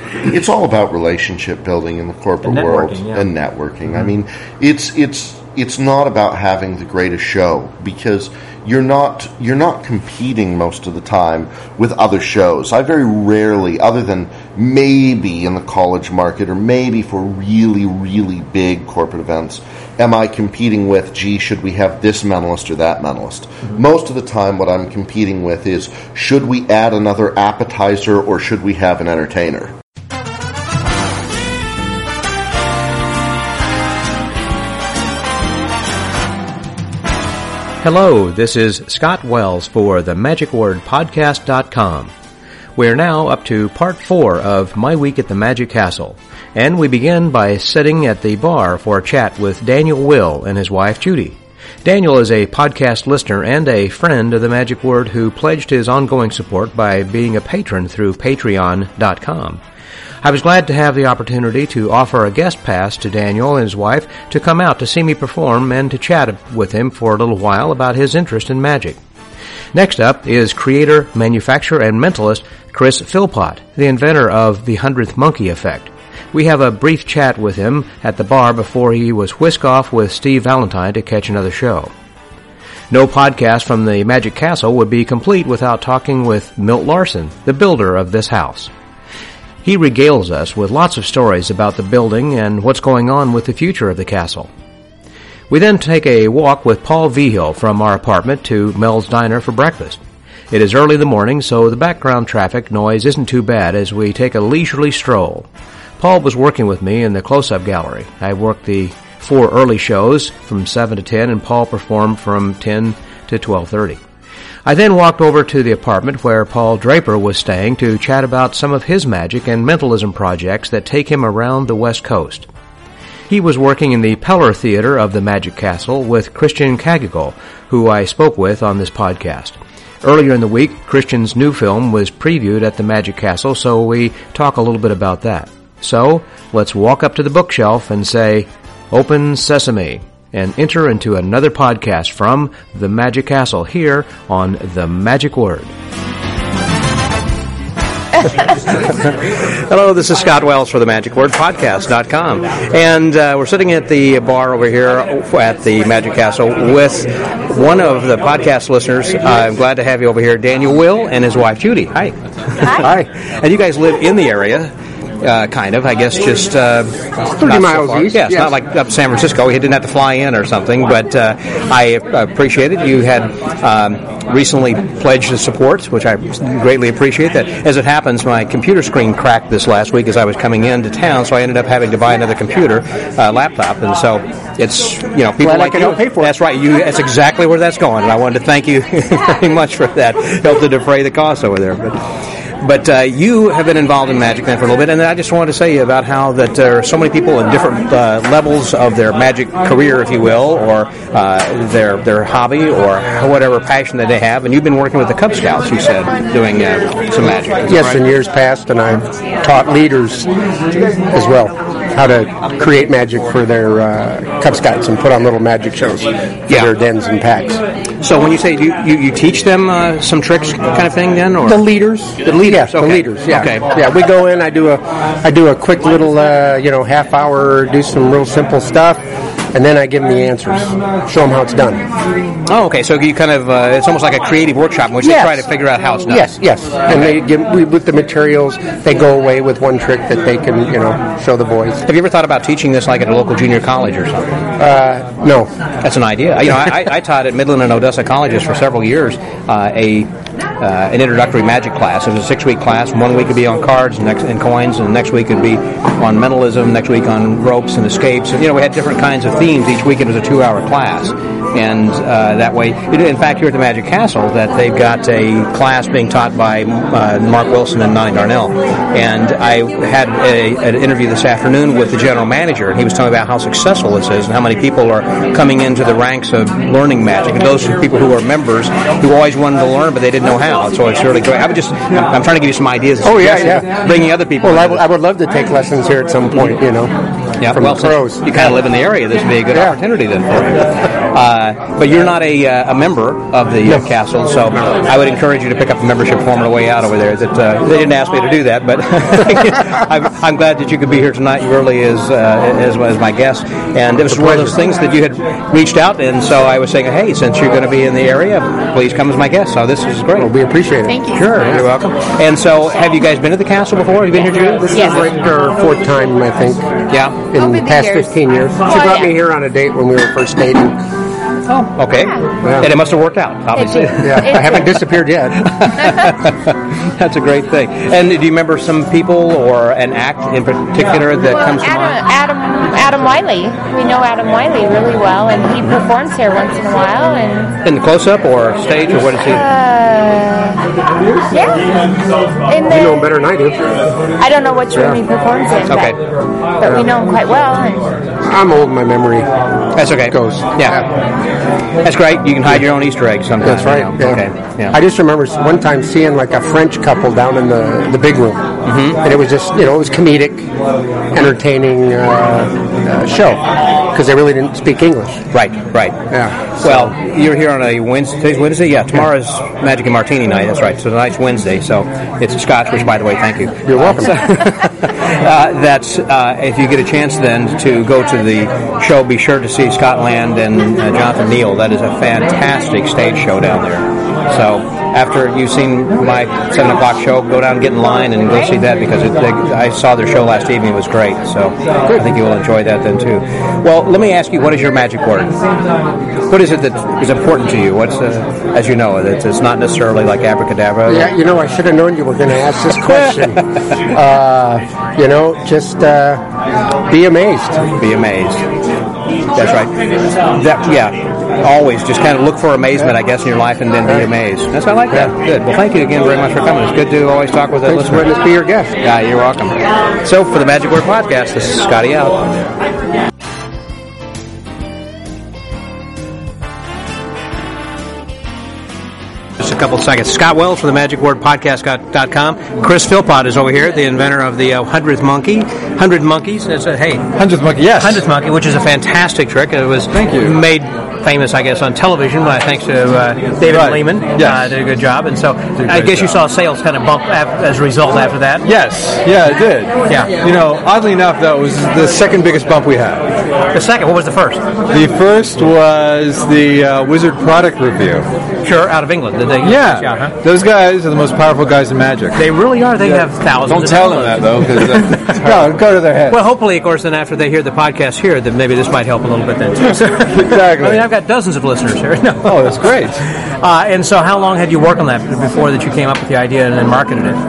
it's all about relationship building in the corporate world and networking. I mean, it's not about having the greatest show, because you're not competing most of the time with other shows. I very rarely, other than maybe in the college market or maybe for really, really big corporate events, am I competing with, gee, should we have this mentalist or that mentalist? Mm-hmm. Most of the time what I'm competing with is, should we add another appetizer or should we have an entertainer? Hello, this is Scott Wells for the MagicWordPodcast.com. We're now up to part 4 of My Week at the Magic Castle, and we begin by sitting at the bar for a chat with Daniel Will and his wife Judy. Daniel is a podcast listener and a friend of the Magic Word who pledged his ongoing support by being a patron through Patreon.com. I was glad to have the opportunity to offer a guest pass to Daniel and his wife to come out to see me perform and to chat with him for a little while about his interest in magic. Next up is creator, manufacturer, and mentalist Chris Philpott, the inventor of the 100th Monkey Effect. We have a brief chat with him at the bar before he was whisked off with Steve Valentine to catch another show. No podcast from the Magic Castle would be complete without talking with Milt Larson, the builder of this house. He regales us with lots of stories about the building and what's going on with the future of the castle. We then take a walk with Paul Vigil from our apartment to Mel's Diner for breakfast. It is early in the morning, so the background traffic noise isn't too bad as we take a leisurely stroll. Paul was working with me in the close-up gallery. I worked the 4 early shows from 7 to 10, and Paul performed from 10 to 12:30. I then walked over to the apartment where Paul Draper was staying to chat about some of his magic and mentalism projects that take him around the West Coast. He was working in the Peller Theater of the Magic Castle with Christian Cagigal, who I spoke with on this podcast. Earlier in the week, Christian's new film was previewed at the Magic Castle, so we talk a little bit about that. So, let's walk up to the bookshelf and say, "Open Sesame," and enter into another podcast from the Magic Castle here on The Magic Word. Hello, this is Scott Wells for the MagicWordPodcast.com, and we're sitting at the bar over here at the Magic Castle with one of the podcast listeners. I'm glad to have you over here, Daniel Will and his wife Judy. Hi. Hi. And you guys live in the area. Kind of, I guess, just 30 miles so east. Yeah, it's not like up San Francisco. He didn't have to fly in or something, but I appreciate it. You had recently pledged the support, which I greatly appreciate. That, as it happens, my computer screen cracked this last week as I was coming into town, so I ended up having to buy another computer laptop, and so it's people glad like I can help pay for it. That's right. That's exactly where that's going, and I wanted to thank you very much for that. Help to defray the cost over there, But you have been involved in magic then for a little bit, and I just wanted to say about how that there are so many people in different levels of their magic career, if you will, or their hobby, or whatever passion that they have. And you've been working with the Cub Scouts, you said, doing some magic. Yes, right? in years past, and I've taught leaders as well how to create magic for their Cub Scouts and put on little magic shows for their dens and packs. So when you say you teach them some tricks kind of thing then? Or? The leaders. Yes, okay. the leaders. Yeah. Okay. Yeah, we go in. I do a quick little half hour, do some real simple stuff, and then I give them the answers, show them how it's done. Oh, okay. So you kind of it's almost like a creative workshop in which they try to figure out how it's done. Yes. And they with the materials, they go away with one trick that they can show the boys. Have you ever thought about teaching this like at a local junior college or something? No. That's an idea. I taught at Midland and Odessa colleges for several years an introductory magic class. It was a 6-week class. 1 week would be on cards and coins, and the next week would be on mentalism, next week on ropes and escapes. And, we had different kinds of themes. Each week it was a 2-hour class. And that way, in fact, here at the Magic Castle, that they've got a class being taught by Mark Wilson and Nani Darnell. And I had an interview this afternoon with the general manager, and he was telling me about how successful this is and how many people are coming into the ranks of learning magic. And those are people who are members who always wanted to learn, but they didn't know how. So it's really great. I'm trying to give you some ideas. Oh, yeah. Bringing other people. Well, I would love to take lessons here at some point, from the pros. You kind of live in the area. This would be a good opportunity then for you. But you're not a member of the castle, so I would encourage you to pick up a membership form on the way out over there. They didn't ask me to do that, but I'm glad that you could be here tonight early as my guest. And it was one of those things that you had reached out, and so I was saying, hey, since you're going to be in the area, please come as my guest. So this is great. Well, we appreciate it. Thank you. Sure, you're welcome. And so, have you guys been to the castle before? Have you been here, Judy? This is like our fourth time, I think. Yeah. In the past 15 years. She brought me here on a date when we were first dating. Oh, okay. Yeah. And it must have worked out, obviously. Yeah, I haven't disappeared yet. That's a great thing. And do you remember some people or an act in particular that comes to mind? Adam Wiley. We know Adam Wiley really well, and he performs here once in a while. And in the close-up or stage, or what is he? Yeah. You know him better than I do. I don't know which room he performs in, but we know him quite well. I'm old, my memory. That's okay. Goes. Yeah. That's great. You can hide your own Easter eggs sometimes. That's right. Yeah. Okay. Yeah. I just remember one time seeing like a French couple down in the big room, and it was just it was comedic, entertaining show because they really didn't speak English. Right. Yeah. Well, you're here on a Wednesday. Today's Wednesday. Yeah. Tomorrow's Magic and Martini night. That's right. So tonight's Wednesday. So it's a Scotch, which, by the way, thank you. You're welcome. That's if you get a chance then to go to the show, be sure to see Scott Land and Jonathan Neal. That is a fantastic stage show down there. So after you've seen my 7 o'clock show, go down and get in line and go see that because I saw their show last evening. It was great. So I think you will enjoy that then too. Well, let me ask you, what is your magic word? What is it that is important to you? What's as you know, it's not necessarily like abracadabra. Yeah, I should have known you were going to ask this question. Just be amazed. Be amazed. That's right. Always just kind of look for amazement, I guess, in your life and then be amazed. I like that. Good. Well, thank you again very much for coming. It's good to always talk with a listener. Thanks for letting us be your guest. Yeah, you're welcome. So, for the Magic Word Podcast, this is Scotty out. Just a couple of seconds. Scott Wells from the MagicWordPodcast.com. Chris Philpott is over here, the inventor of the 100th Monkey. 100 Monkeys. It's 100th Monkey, yes. 100th Monkey, which is a fantastic trick. It was made famous, I guess, on television, thanks to David Lehman. Yes. Did a good job. And so I guess you saw sales kind of bump as a result after that. Yes. Yeah, it did. Yeah. Oddly enough, that was the second biggest bump we had. The second? What was the first? The first was the Wizard Product Review. Sure, out of England. Yeah. Those guys are the most powerful guys in Magic. They really are. They have thousands. Don't tell them that, though. No, go to their head. Well, hopefully, of course, then after they hear the podcast here, then maybe this might help a little bit then, too. Exactly. I mean, I've got dozens of listeners here. No. Oh, that's great. And so how long had you worked on that before that you came up with the idea and then marketed it?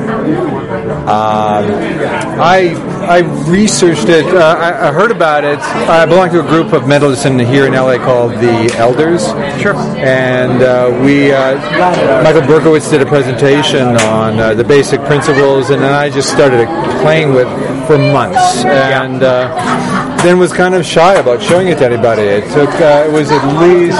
I researched it. I heard about it. I belong to a group of medicine here in LA called the Elders. Sure. And Michael Berkowitz did a presentation on the basic principles, and then I just started playing with for months, and then was kind of shy about showing it to anybody. It took it was at least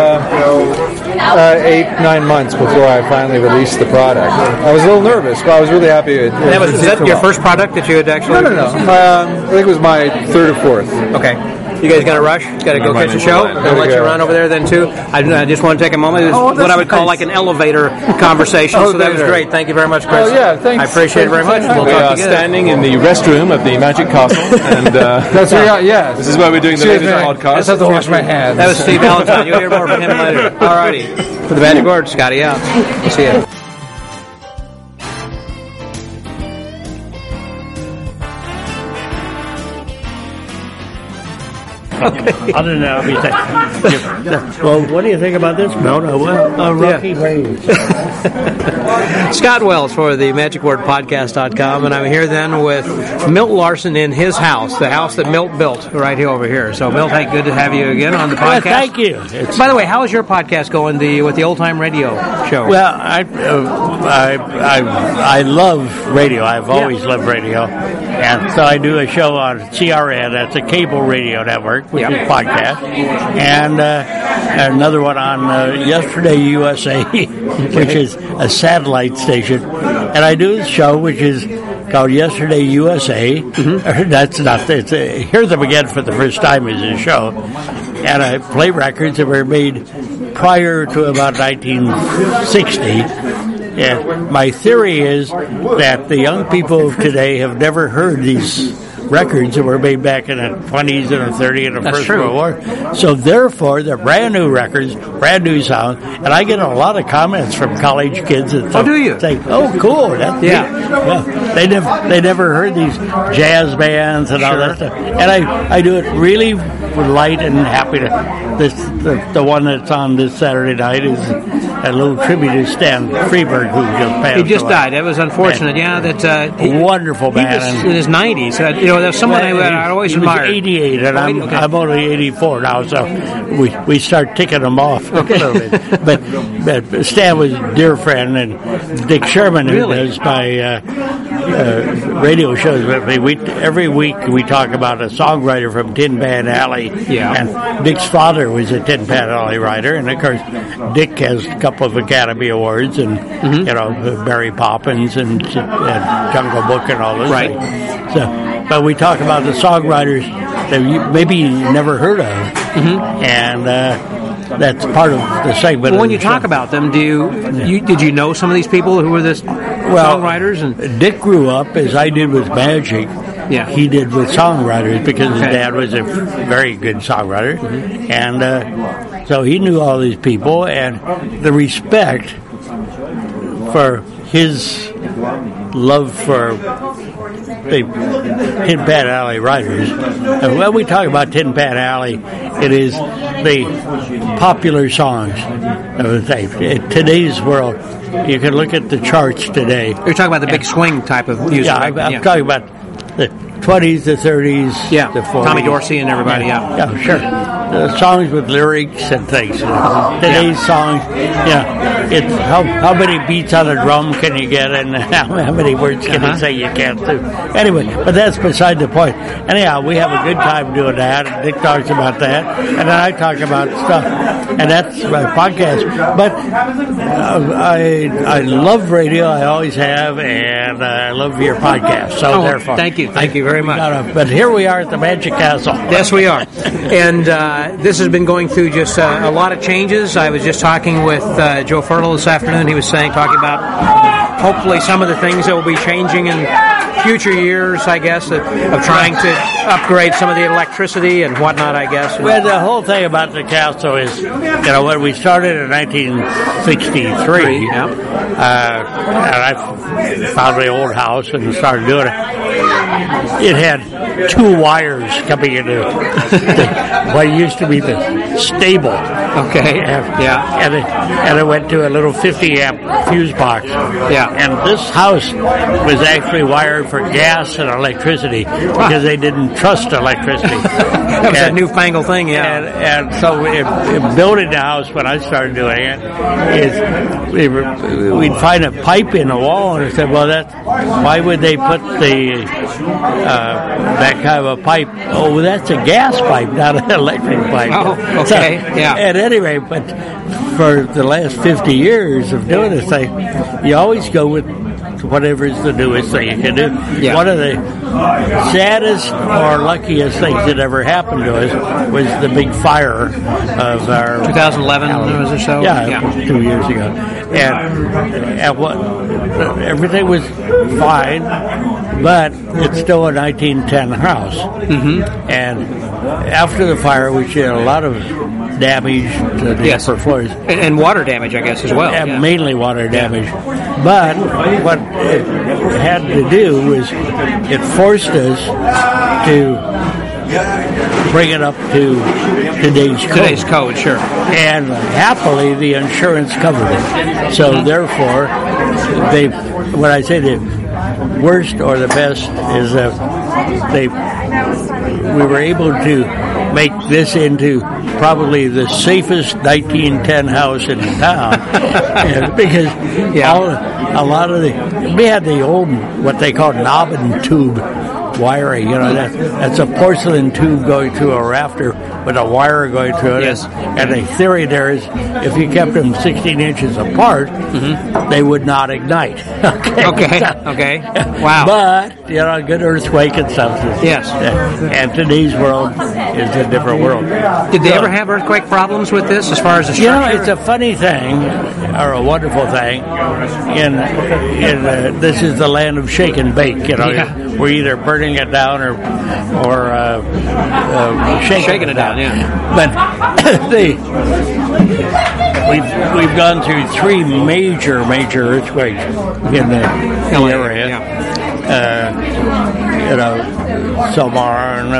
8-9 months before I finally released the product. I was a little nervous, but I was really happy. Was that your first product that you had actually? No. I think it was my third or fourth. Okay. You guys got to rush? Got to go catch a show? I'll let you run over there then, too. I just want to take a moment. It's what I would call like an elevator conversation. So that was great. Thank you very much, Chris. Oh, yeah, thanks. I appreciate it very much. We are standing in the restroom of the Magic Castle. And that's where this is where we're doing the latest podcast. I just have to wash my hands. That was Steve Valentine. You'll hear more from him later. All righty. For the Magic Word, Scotty out. See ya. Okay. Other than that, well, what do you think about this, Milt? Rocky Range. Scott Wells for the MagicWordPodcast.com, and I'm here then with Milt Larson in his house, the house that Milt built right here over here. So, Milt, hey, good to have you again on the podcast. Thank you. By the way, how is your podcast going with the Old Time Radio show? Well, I love radio. I've always loved radio. And so I do a show on CRN, that's a cable radio network, which is podcast, and another one on Yesterday USA, which is a satellite station. And I do a show which is kind called Yesterday USA. That's not. Hear Them Again for the first time is a show, and I play records that were made prior to about 1960. And my theory is that the young people of today have never heard these records that were made back in the 20s and the 30s and the First World War. So therefore, they're brand new records, brand new sound, and I get a lot of comments from college kids that say, "Oh, cool, that's They never heard these jazz bands and all that stuff." And I do it really light and happy to. The one that's on this Saturday night is a little tribute to Stan Freberg, who just passed away. He just died. That was unfortunate. Yeah, that's a wonderful man. He was in his 90s. There's someone I always admired. He was 88, and I'm only 84 now, so we start ticking them off a little bit. But Stan was a dear friend, and Dick Sherman, who does my radio shows with me. Every week we talk about a songwriter from Tin Pan Alley. Yeah. And Dick's father was a Tin Pan Alley writer, and of course Dick has a couple of Academy Awards, and Mary Poppins and Jungle Book and all this. Right. So, but we talk about the songwriters that maybe you never heard of, and that's part of the segment. Well, when you talk about them, did you know some of these people who were songwriters? And Dick grew up as I did with magic. Yeah, he did with songwriters because his dad was a very good songwriter, and so he knew all these people, and the respect for his love for the Tin Pan Alley writers. And when we talk about Tin Pan Alley, it is the popular songs of the day. In today's world, you can look at the charts today. You're talking about the big swing type of music. Yeah, I'm talking about the 20s, the 30s, the 40s. Tommy Dorsey and everybody, Yeah, sure. Songs with lyrics and things. Today's songs, it's how many beats on a drum can you get, and how many words can you say you can't do. Anyway, but that's beside the point. Anyhow, we have a good time doing that, and Dick talks about that, and then I talk about stuff, and that's my podcast. But I love radio, I always have, and I love your podcast, so therefore. Thank you very much. But here we are at the Magic Castle. Yes, we are. And this has been going through just a lot of changes. I was just talking with Joe Fertile this afternoon. He was talking about hopefully some of the things that will be changing in future years, I guess, of trying to upgrade some of the electricity and whatnot, I guess. Well, the whole thing about the castle is, when we started in 1963, and I found the old house and started doing it. It had 2 wires coming into what used to be the stable. Okay. And it went to a little 50-amp fuse box. Yeah. And this house was actually wired for gas and electricity because they didn't trust electricity. That was a newfangled thing, And so in building the house, when I started doing it, we'd find a pipe in the wall, and I said, well, why would they put that kind of a pipe? Oh, that's a gas pipe, not an electric pipe. Oh, okay, so, at any rate, but for the last 50 years of doing this thing, you always go with whatever is the newest thing you can do. Yeah. One of the saddest or luckiest things that ever happened to us was the big fire of our 2011 was the show. Yeah, 2 years ago, and what everything was fine, but it's still a 1910 house. And after the fire, we had a lot of damage to the upper floors. And water damage, I guess, as well. Yeah, mainly water damage. But what it had to do was it forced us to bring it up to today's code. Sure. And happily, the insurance covered it. So therefore, when I say the worst or the best is we were able to make this into probably the safest 1910 house in town. Because a lot of we had the old, what they call knob and tube wiring. That's a porcelain tube going through a rafter with a wire going through it. Yes. And the theory there is, if you kept them 16 inches apart, they would not ignite. Okay. Wow. But a good earthquake and stuff. Yes. And today's world is a different world. Did they ever have earthquake problems with this, as far as the structure? It's a funny thing, or a wonderful thing. This is the land of shake and bake. We're either burning it down or shaking it down. Yeah. But we've gone through 3 major earthquakes in the area. Yeah. Selmar and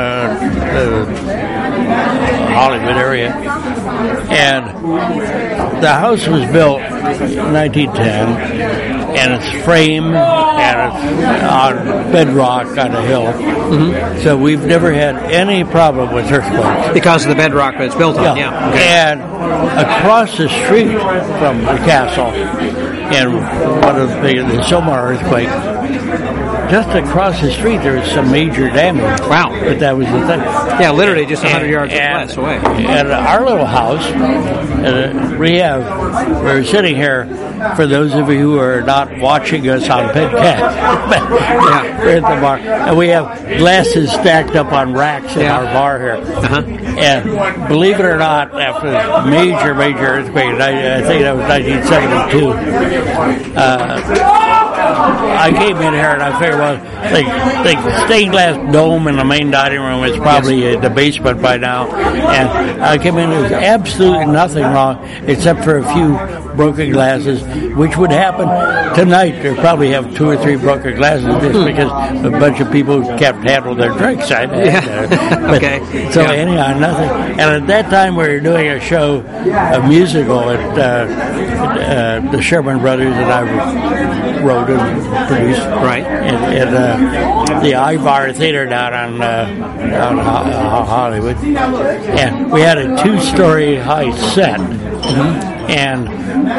Hollywood area. And the house was built in 1910, and it's framed and it's on bedrock on a hill. So we've never had any problem with earthquakes. Because of the bedrock that it's built on, yeah. Okay. And across the street from the castle, in one of the Selmar earthquake, just across the street there was some major damage. Wow. But that was the thing. Yeah, literally just 100 yards less away. And our little house, we're sitting here, for those of you who are not watching us on podcast, we're at the bar, and we have glasses stacked up on racks in our bar here. And believe it or not, after the major earthquake, I think that was 1972, I came in here and I figured, the stained glass dome in the main dining room is probably the basement by now. And I came in, there was absolutely nothing wrong except for a few broken glasses, which would happen tonight. They'll probably have 2 or 3 broken glasses just because a bunch of people can't handle their drinks. Anyhow, nothing. And at that time we were doing a show, a musical at the Sherman Brothers that I wrote and produced. Right. At the Ivar Theater down on Hollywood. And we had a 2-story high set. And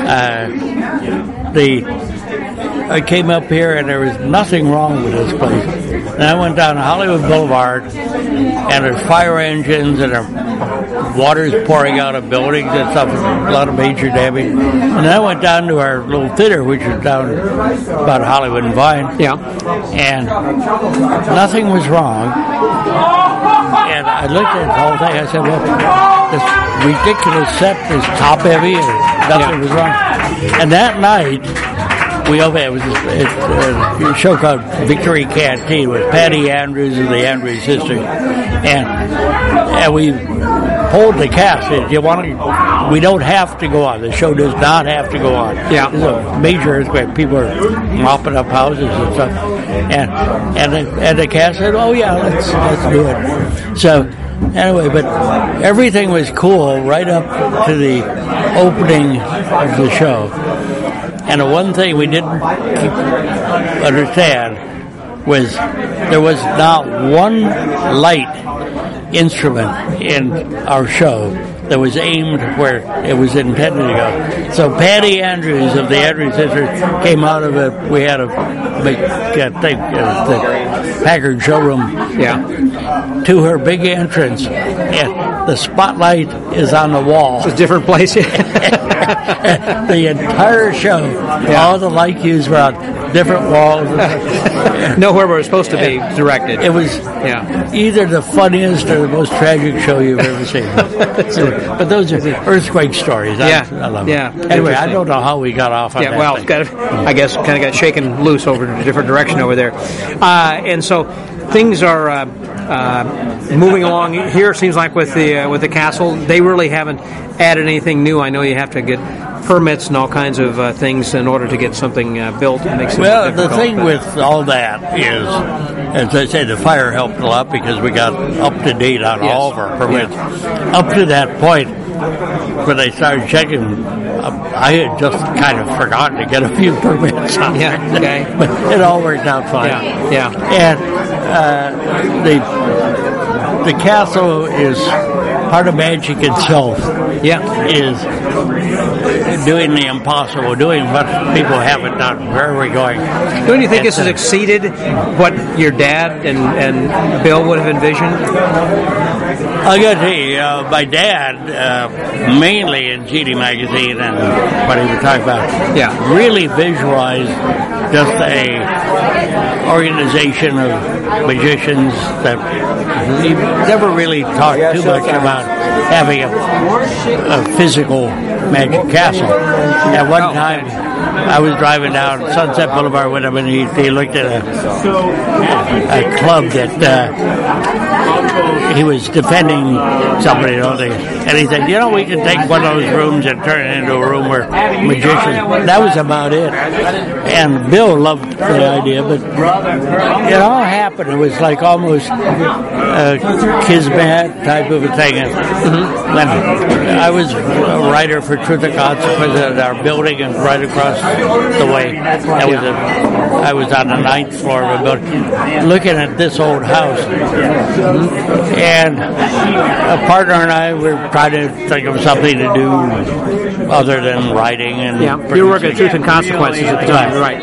I came up here and there was nothing wrong with this place. And I went down Hollywood Boulevard and there's fire engines and water's pouring out of buildings and stuff, a lot of major damage. And then I went down to our little theater, which was down about Hollywood and Vine. Yeah. And nothing was wrong. And I looked at the whole thing. I said, well, this ridiculous set is top heavy and nothing was wrong. And that night, we opened, it was a show called Victory Canteen with Patty Andrews and the Andrews sisters. And we told the cast, we don't have to go on. The show does not have to go on. Yeah. It's a major earthquake. People are mopping up houses and stuff. And the cast said, oh yeah, let's do it. So anyway, but everything was cool right up to the opening of the show. And the one thing we didn't understand was there was not one light instrument in our show that was aimed where it was intended to go. So Patty Andrews of the Andrews sisters came out of we had a big the Packard showroom to her big entrance, and the spotlight is on the wall. It's a different place. The entire show, all the light cues were on different walls. Nowhere where it's supposed to be directed. It was either the funniest or the most tragic show you've ever seen. But those are earthquake stories. I love them. Yeah. Anyway, I don't know how we got off on that. Well, I guess kind of got shaken loose over in a different direction over there. And so things are moving along here. It seems like with the castle, they really haven't added anything new. I know you have to get permits and all kinds of things in order to get something built. Well, the thing with all that is, as I say, the fire helped a lot because we got up to date on all of our permits. Up to that point, when I started checking, I had just kind of forgotten to get a few permits on okay. But it all worked out fine. And the castle is part of magic itself. Is doing the impossible, doing what people haven't done. Where are we going? Don't you think this has exceeded what your dad and Bill would have envisioned? I got to tell you, my dad, mainly in GD Magazine and what he was talking about, really visualized just a organization of magicians that he never really talked too much about having a physical magic castle. At one time, I was driving down Sunset Boulevard with him, and he looked at a club that he was defending somebody, and he said, we can take one of those rooms and turn it into a room where magicians. That was about it. And Bill loved the idea, but it all happened. It was like almost a kismet type of a thing. When I was a writer for Truth and Consequence at our building, and right across the way, I was on the 9th floor of a building, looking at this old house. And a partner and I were trying to think of something to do other than writing. And you were working at Truth and Consequences at the time, right?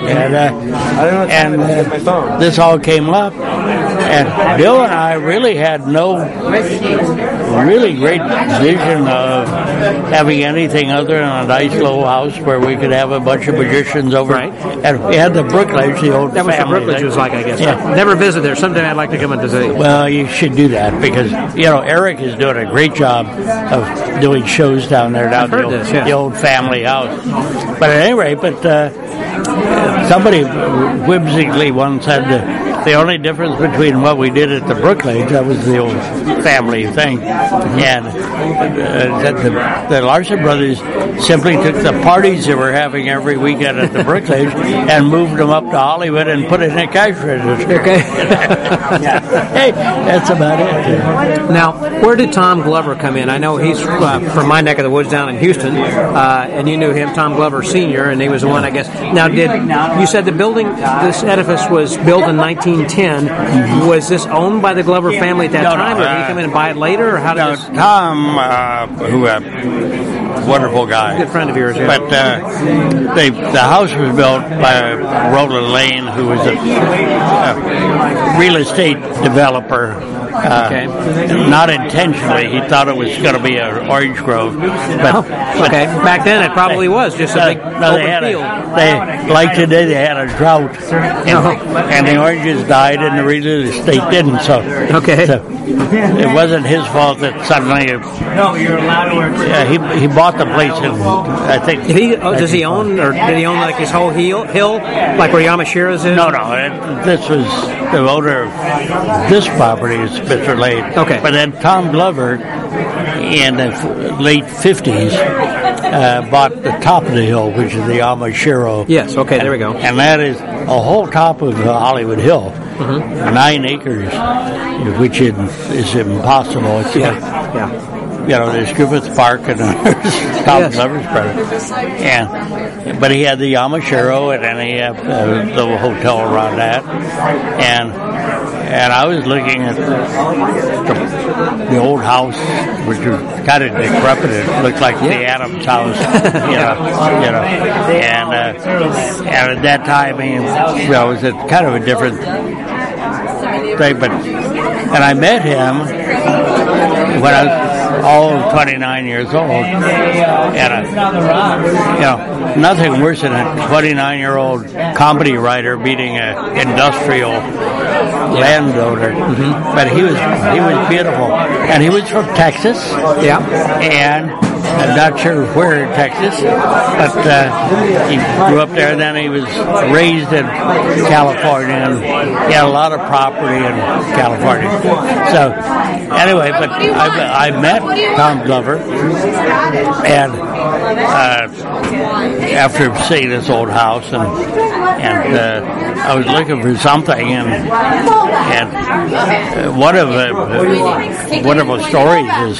And this all came up, and Bill and I really had no really great vision of having anything other than a nice little house where we could have a bunch of magicians over. Right. And we had the Brookledge, the old That was family the Brookledge thing. was like, I guess. Yeah. Never visited there. Someday I'd like to come and visit. Well, you should do that because, Eric is doing a great job of doing shows down there, down the old family house. But at any rate, somebody whimsically once said the only difference between what we did at the Brookledge, that was the old family thing, and that the Larson brothers simply took the parties they were having every weekend at the Brookledge and moved them up to Hollywood and put it in a cash register. Okay. Hey, that's about it. Now, where did Tom Glover come in? I know he's from my neck of the woods down in Houston, and you knew him, Tom Glover Sr., and he was the one, I guess. Now, you said the building, this edifice was built in 1910. Was this owned by the Glover family at that time, or did he come in and buy it later, or how did this? Tom, who wonderful guy, good friend of yours, yeah. But the house was built by Roland Lane, who was a real estate developer. Not intentionally. He thought it was going to be an orange grove. But back then it probably was just a big open field. Like today, they had a drought, and the oranges died, and the real estate didn't. So it wasn't his fault that suddenly. He bought the place, and I think. Does he own, or did he own like his whole hill, like where Yamashira's is? No. This was the owner of this property is Mr. Lane. Okay. But then Tom Glover, in the late 50s, bought the top of the hill, which is the Yamashiro. Yes, okay, there we go. And that is a whole top of Hollywood Hill, 9 acres, which is impossible. It's there's Griffith Park and there's Tom Glover's brother. But he had the Yamashiro, and then he had the hotel around that. And I was looking at the old house, which was kind of decrepit. It looked like the Adams house, And at that time, it was kind of a different thing. And I met him when I was 29 years old, and nothing worse than a 29-year-old comedy writer meeting an industrial landowner. But he was beautiful, and he was from Texas. And I'm not sure where in Texas, but he grew up there, and then he was raised in California, and he had a lot of property in California. So, anyway, but I met Tom Glover, and after seeing this old house, and I was looking for something, and one of the wonderful stories is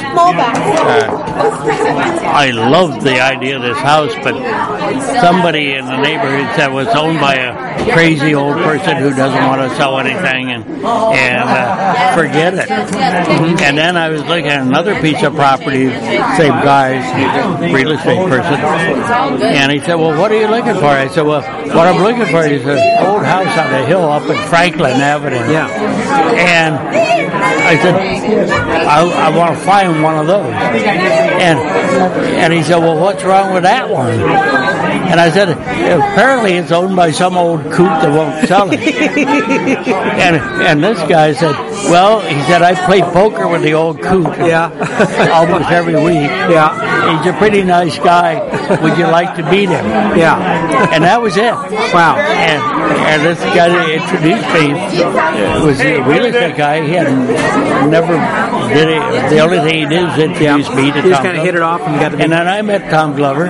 I loved the idea of this house, but somebody in the neighborhood said it was owned by a crazy old person who doesn't want to sell anything and forget it. And then I was looking at another piece of property, same guy, real estate person, and he said, well, what are you looking for? I said, well, what I'm looking for is an old house on a hill up in Franklin Avenue. Yeah. And I said, I want to find one of those. And he said, well, what's wrong with that one? And I said, apparently it's owned by some old coot that won't sell it. and this guy said, well, he said, I play poker with the old coot almost every week. Yeah. He's a pretty nice guy. Would you like to meet him? Yeah. And that was it. Wow. And this guy that introduced me was a real estate guy. He had never did it. The only thing he did was introduce me to Tom. You just kind of hit it off and got to meet. And then I met Tom Glover,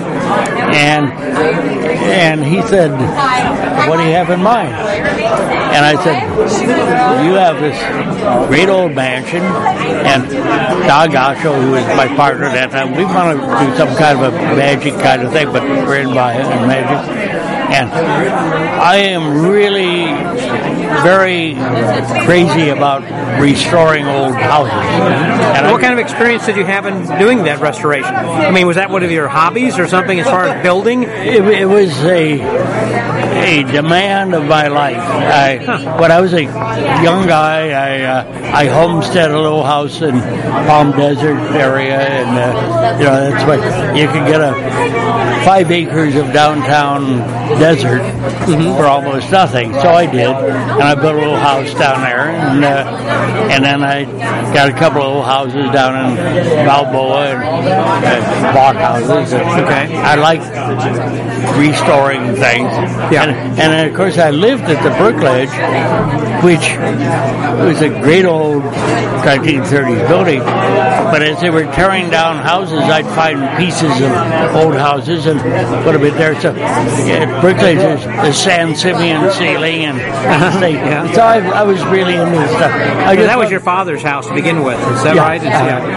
and he said, what do you have in mind? And I said, you have this great old mansion, and Don Gasho, who was my partner at that time, we want to do some kind of a magic kind of thing, but we're in by magic. And I am really very crazy about restoring old houses. And what kind of experience did you have in doing that restoration? I mean, was that one of your hobbies or something as far as building? It was a demand of my life. When I was a young guy, I homesteaded a little house in Palm Desert area, and that's what you can get 5 acres of downtown desert for almost nothing. So I did, and I built a little house down there, and then I got a couple of little houses down in Balboa and block houses. Okay. I like restoring things. Yeah. And of course I lived at the Brookledge, which was a great old 1930s building. But as they were tearing down houses, I'd find pieces of old houses and put them in there. So at Brookledge, there's the San Simeon ceiling, and so I was really into this stuff. That was your father's house to begin with, is that right?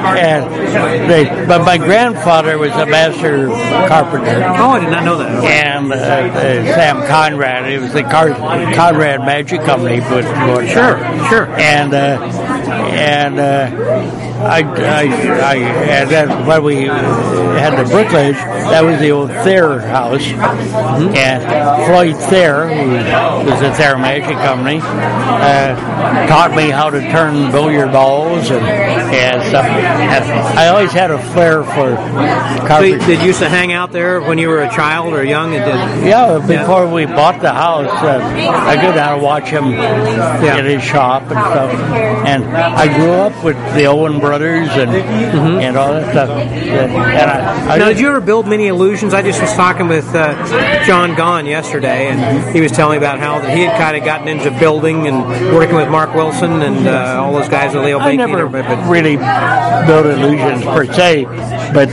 But my grandfather was a master carpenter. Oh, I did not know that. And Sam Conrad, it was the Conrad Magic Company. Sure. And then when we had the Brookledge, that was the old Thayer house, and Floyd Thayer, who was the Thayer Magic Company, taught me how to turn billiard balls and stuff. And I always had a flair for carpentry. Did you used to hang out there when you were a child or young? Before we bought the house, I go down and watch him at his shop and stuff. And I grew up with the Owen brothers and all that stuff. Now, did you ever build many illusions? I just was talking with John Gahn yesterday, and he was telling me about how that he had kind of gotten into building and working with Mark Wilson and all those guys at Leo Bankey. I never really built illusions per se, but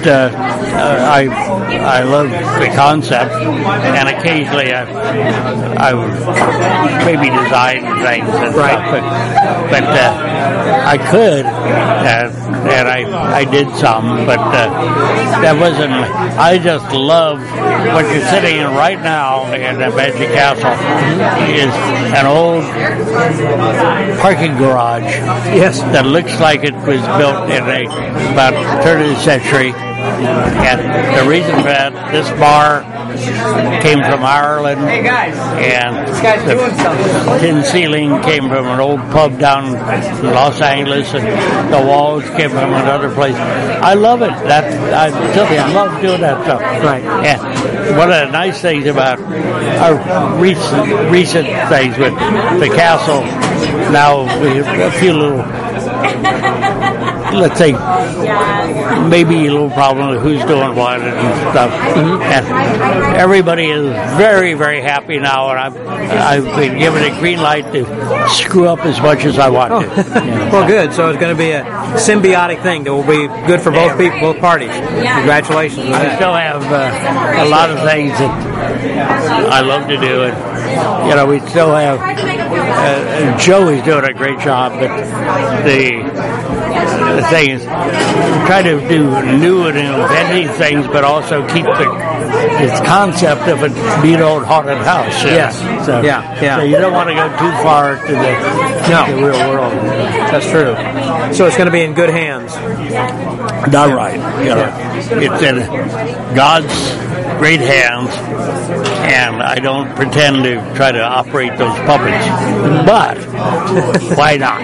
I love the concept, and occasionally I would maybe design things and stuff, but I could, and I did some, but that wasn't. I just love what you're sitting in right now in the Magic Castle is an old parking garage. Yes, that looks like it was built in about the turn of the century. And the reason for that, this bar came from Ireland, and the tin ceiling came from an old pub down in Los Angeles, and the walls came from another place. I love it. I just love doing that stuff. Right. And one of the nice things about our recent things with the castle, now we have a few little, let's say, maybe a little problem with who's doing what and stuff. And everybody is very, very happy now, and I've been given a green light to screw up as much as I want to. Well, good. So it's going to be a symbiotic thing that will be good for both people, both parties. Congratulations. I still have a lot of things that I love to do, and we still have. Joe is doing a great job, but the things. Try to do new and inventive things, but also keep this concept of it being an old haunted house. Yes. So you don't want to go too far to the real world. That's true. So it's going to be in good hands. Not right. It's in God's great hands, and I don't pretend to try to operate those puppets. But why not?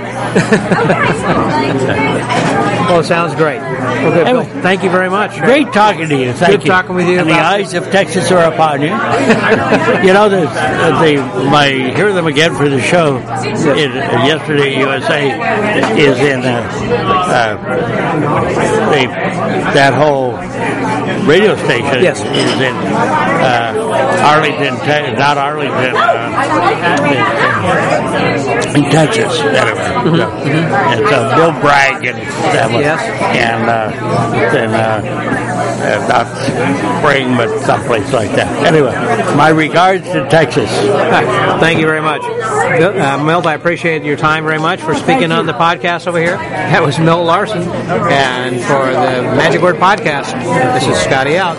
Well, sounds great. Okay, anyway, Bill, thank you very much. Great talking to you. Thank you. Good talking with you. And the eyes of Texas are upon you. I hear them again for the show. Yesterday, USA is in that whole radio station. Yes. Is in Arlington, not Arlington, in Texas. Anyway. It's Bill Bragg and stuff. Yes. And not Spring, but someplace like that. Anyway, my regards to Texas. Thank you very much. Milt, I appreciate your time very much for speaking on the podcast over here. That was Milt Larson. And for the Magic Word Podcast, this is Scotty out.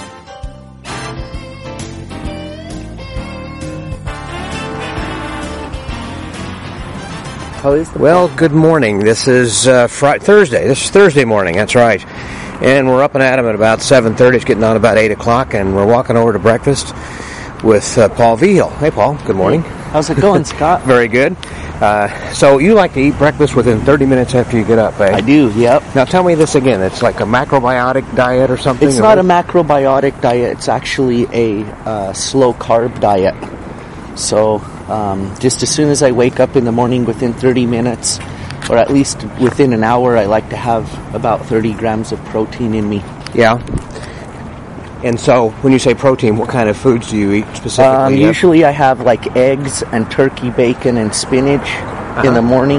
Well, good morning. This is Thursday. This is Thursday morning. That's right. And we're up and at 'em at about 7:30. It's getting on about 8 o'clock, and we're walking over to breakfast with Paul Vigil. Hey, Paul. Good morning. How's it going, Scott? Very good. So you like to eat breakfast within 30 minutes after you get up, eh? I do, yep. Now tell me this again. It's like a macrobiotic diet or something? It's not a macrobiotic diet. It's actually a slow-carb diet. So just as soon as I wake up in the morning, within 30 minutes, or at least within an hour, I like to have about 30 grams of protein in me. Yeah. And so, when you say protein, what kind of foods do you eat specifically? Usually I have like eggs and turkey bacon and spinach in the morning.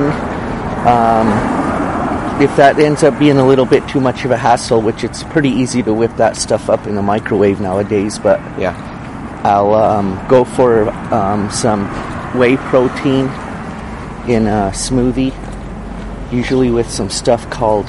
If that ends up being a little bit too much of a hassle, which it's pretty easy to whip that stuff up in the microwave nowadays, but I'll go for some whey protein in a smoothie, usually with some stuff called...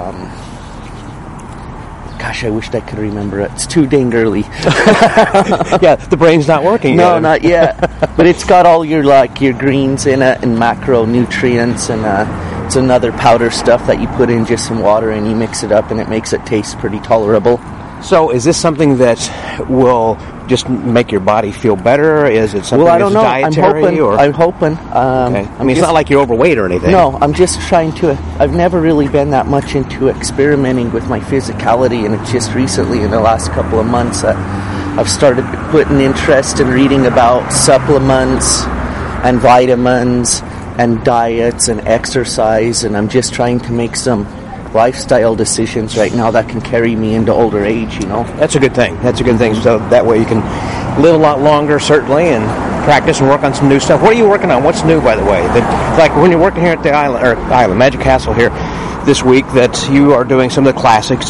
Gosh, I wished I could remember it. It's too dang early. Yeah, the brain's not working yet. No, not yet. But it's got all your greens in it and macronutrients, and it's another powder stuff that you put in just some water and you mix it up, and it makes it taste pretty tolerable. So, is this something that will just make your body feel better? Is it something I don't know. Dietary? I'm hoping. Okay. I mean, it's not like you're overweight or anything. No, I'm just trying to... I've never really been that much into experimenting with my physicality, and it's just recently, in the last couple of months, that I've started putting interest in reading about supplements and vitamins and diets and exercise, and I'm just trying to make some lifestyle decisions right now that can carry me into older age, That's a good thing. So that way you can live a lot longer, certainly, and practice and work on some new stuff. What are you working on? What's new, by the way? Like when you're working here at the Island Magic Castle here this week, that you are doing some of the classics,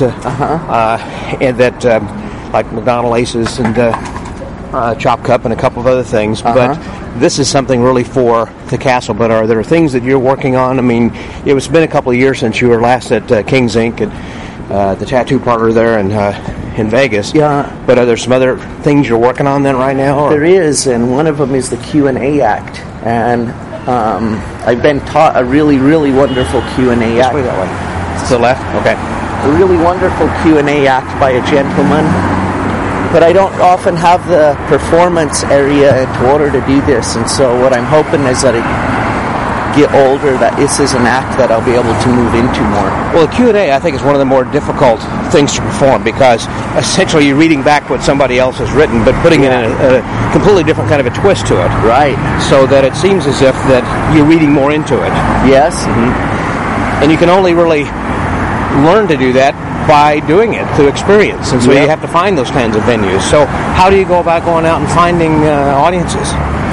and that like McDonald Aces and Chop Cup and a couple of other things, but this is something really for the castle. But are there things that you're working on? I mean, it's been a couple of years since you were last at King's Ink and the tattoo parlor there in Vegas. Yeah. But are there some other things you're working on then right now? Or? There is, and one of them is the Q&A Act. And I've been taught a really, really wonderful Q&A Act. Way that way. To the left? Okay. A really wonderful Q&A Act by a gentleman. But I don't often have the performance area in order to do this, and so what I'm hoping is that I get older, that this is an act that I'll be able to move into more. Well, the Q&A, I think, is one of the more difficult things to perform, because essentially you're reading back what somebody else has written, but putting in a completely different kind of a twist to it. Right. So that it seems as if that you're reading more into it. Yes. And you can only really learn to do that by doing it through experience, and so you have to find those kinds of venues. So how do you go about going out and finding audiences?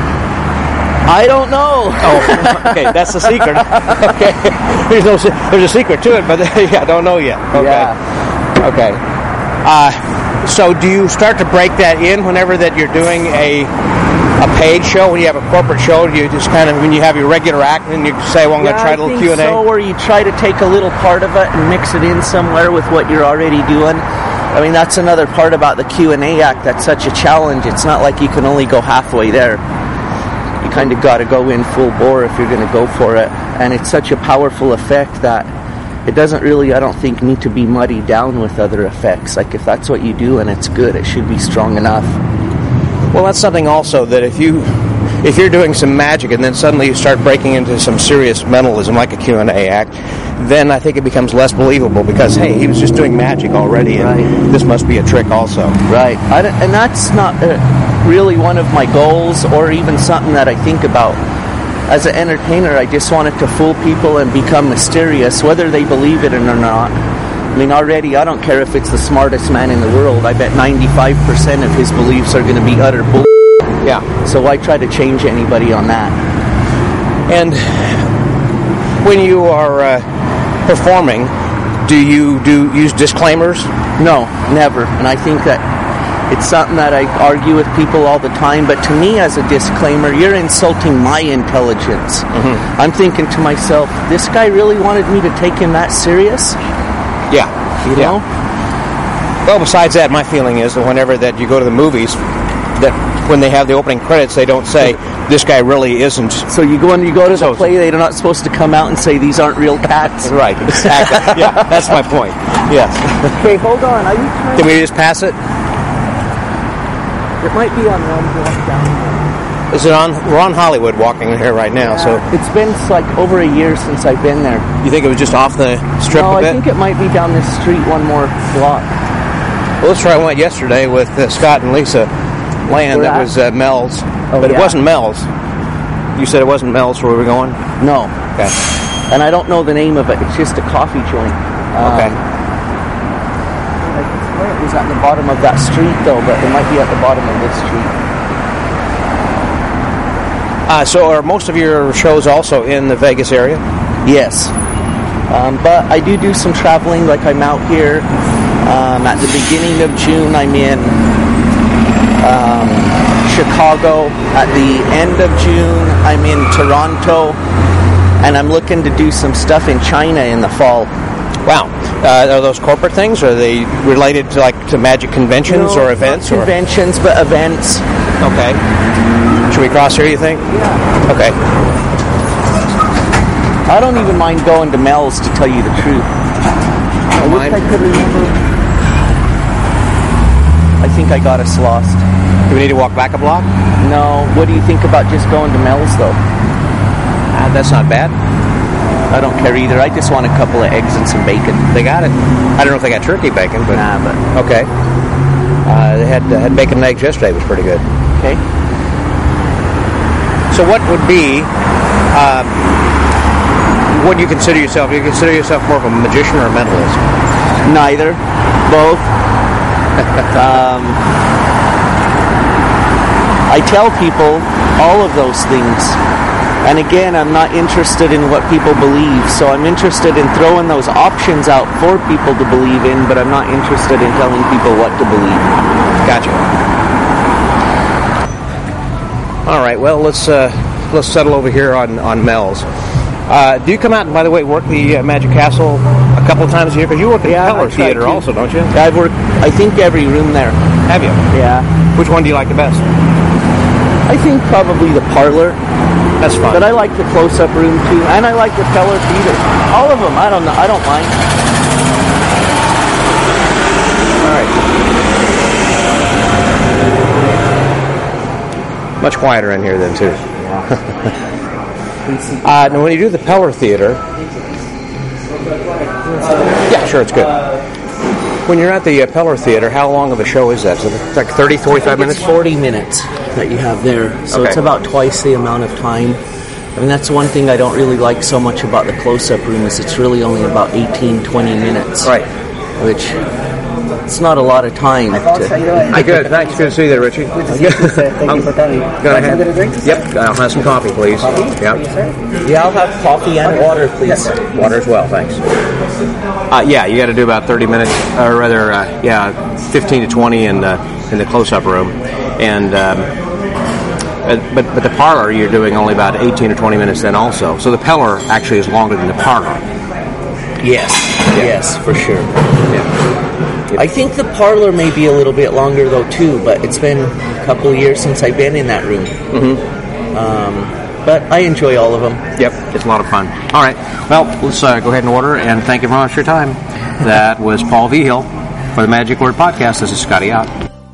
I don't know. Oh, okay, that's the secret. Okay, there's a secret to it, but I don't know yet. Okay. Yeah. Okay. So do you start to break that in whenever that you're doing a a paid show? When you have a corporate show, do you just kind of, when you have your regular act, and you say, well, I'm going to try a little Q&A? So, where you try to take a little part of it and mix it in somewhere with what you're already doing. I mean, that's another part about the Q&A act that's such a challenge. It's not like you can only go halfway there. You kind of got to go in full bore if you're going to go for it. And it's such a powerful effect that it doesn't really, I don't think, need to be muddied down with other effects. Like, if that's what you do and it's good, it should be strong enough. Well, that's something also that if you're doing some magic and then suddenly you start breaking into some serious mentalism like a Q&A act, then I think it becomes less believable because, hey, he was just doing magic already, and this must be a trick also. Right. And that's not really one of my goals or even something that I think about. As an entertainer, I just want it to fool people and become mysterious, whether they believe it or not. I mean, already, I don't care if it's the smartest man in the world. I bet 95% of his beliefs are going to be utter bull. Yeah. So why try to change anybody on that? And when you are performing, do you use disclaimers? No, never. And I think that it's something that I argue with people all the time. But to me, as a disclaimer, you're insulting my intelligence. Mm-hmm. I'm thinking to myself, this guy really wanted me to take him that serious? Yeah. You know? Well, besides that, my feeling is that whenever that you go to the movies, that when they have the opening credits, they don't say, this guy really isn't. So you go to the play, they're not supposed to come out and say, these aren't real cats? Right, exactly. Yeah, that's my point. Yes. Okay, hold on. Are you trying Can we just pass it? It might be on one block down. Is it on? We're on Hollywood walking here right now, so... It's been like over a year since I've been there. You think it was just off the strip a bit? No, I think it might be down this street one more block. Well, let's try. I went yesterday with Scott and Lisa Land. That was Mel's. But it wasn't Mel's. You said it wasn't Mel's where we were going? No. Okay. And I don't know the name of it. It's just a coffee joint. Okay. I swear it was at the bottom of that street, though, but it might be at the bottom of this street. So are most of your shows also in the Vegas area? Yes. But I do some traveling, like I'm out here. At the beginning of June, I'm in Chicago. At the end of June, I'm in Toronto. And I'm looking to do some stuff in China in the fall. Wow. Are those corporate things? Or are they related to magic conventions or events? Conventions, but events. Okay. Should we cross here, you think? Yeah. Okay. I don't even mind going to Mel's, to tell you the truth. I wish I could remember. I think I got us lost. Do we need to walk back a block? No. What do you think about just going to Mel's, though? That's not bad. I don't care either. I just want a couple of eggs and some bacon. They got it. I don't know if they got turkey bacon, but... Nah, but... Okay. They had bacon and eggs yesterday. It was pretty good. Okay. So what would be... what do you consider yourself? Do you consider yourself more of a magician or a mentalist? Neither. Both. I tell people all of those things. And again, I'm not interested in what people believe, so I'm interested in throwing those options out for people to believe in, but I'm not interested in telling people what to believe. Gotcha. All right, well, let's settle over here on Mel's. Do you come out and, by the way, work the Magic Castle a couple of times a year? Because you work the Peller Theater also, don't you? I've worked, I think, every room there. Have you? Yeah. Which one do you like the best? I think probably the parlor. That's fun. But I like the close-up room too, and I like the Peller Theater. All of them. I don't know. I don't mind. All right. Much quieter in here than too. Now, when you do the Peller Theater, yeah, sure, it's good. When you're at the Peller Theater, how long of a show is that? So it's like 30, 45 minutes? It's 40 minutes that you have there. So It's about twice the amount of time. I mean, that's one thing I don't really like so much about the close-up room is it's really only about 18, 20 minutes. Right. Which, it's not a lot of time. Good. Thanks. Good to see you there, Richie. Thank you for coming. Go ahead. Get a drink? Yep. I'll have some coffee, please. Coffee? Yep. Yeah, I'll have coffee and water, please. Yes, sir. Water as well, thanks. Yeah, you got to do about 30 minutes, or rather, 15 to 20 in the close-up room, and But the parlor, you're doing only about 18 or 20 minutes then also. So the Peller actually is longer than the parlor. Yes, for sure. Yeah. I think the parlor may be a little bit longer though too, but it's been a couple of years since I've been in that room. But I enjoy all of them. Yep, it's a lot of fun. All right, well, let's go ahead and order, and thank you very much for your time. That was Paul Vigil for the Magic Word Podcast. This is Scotty out.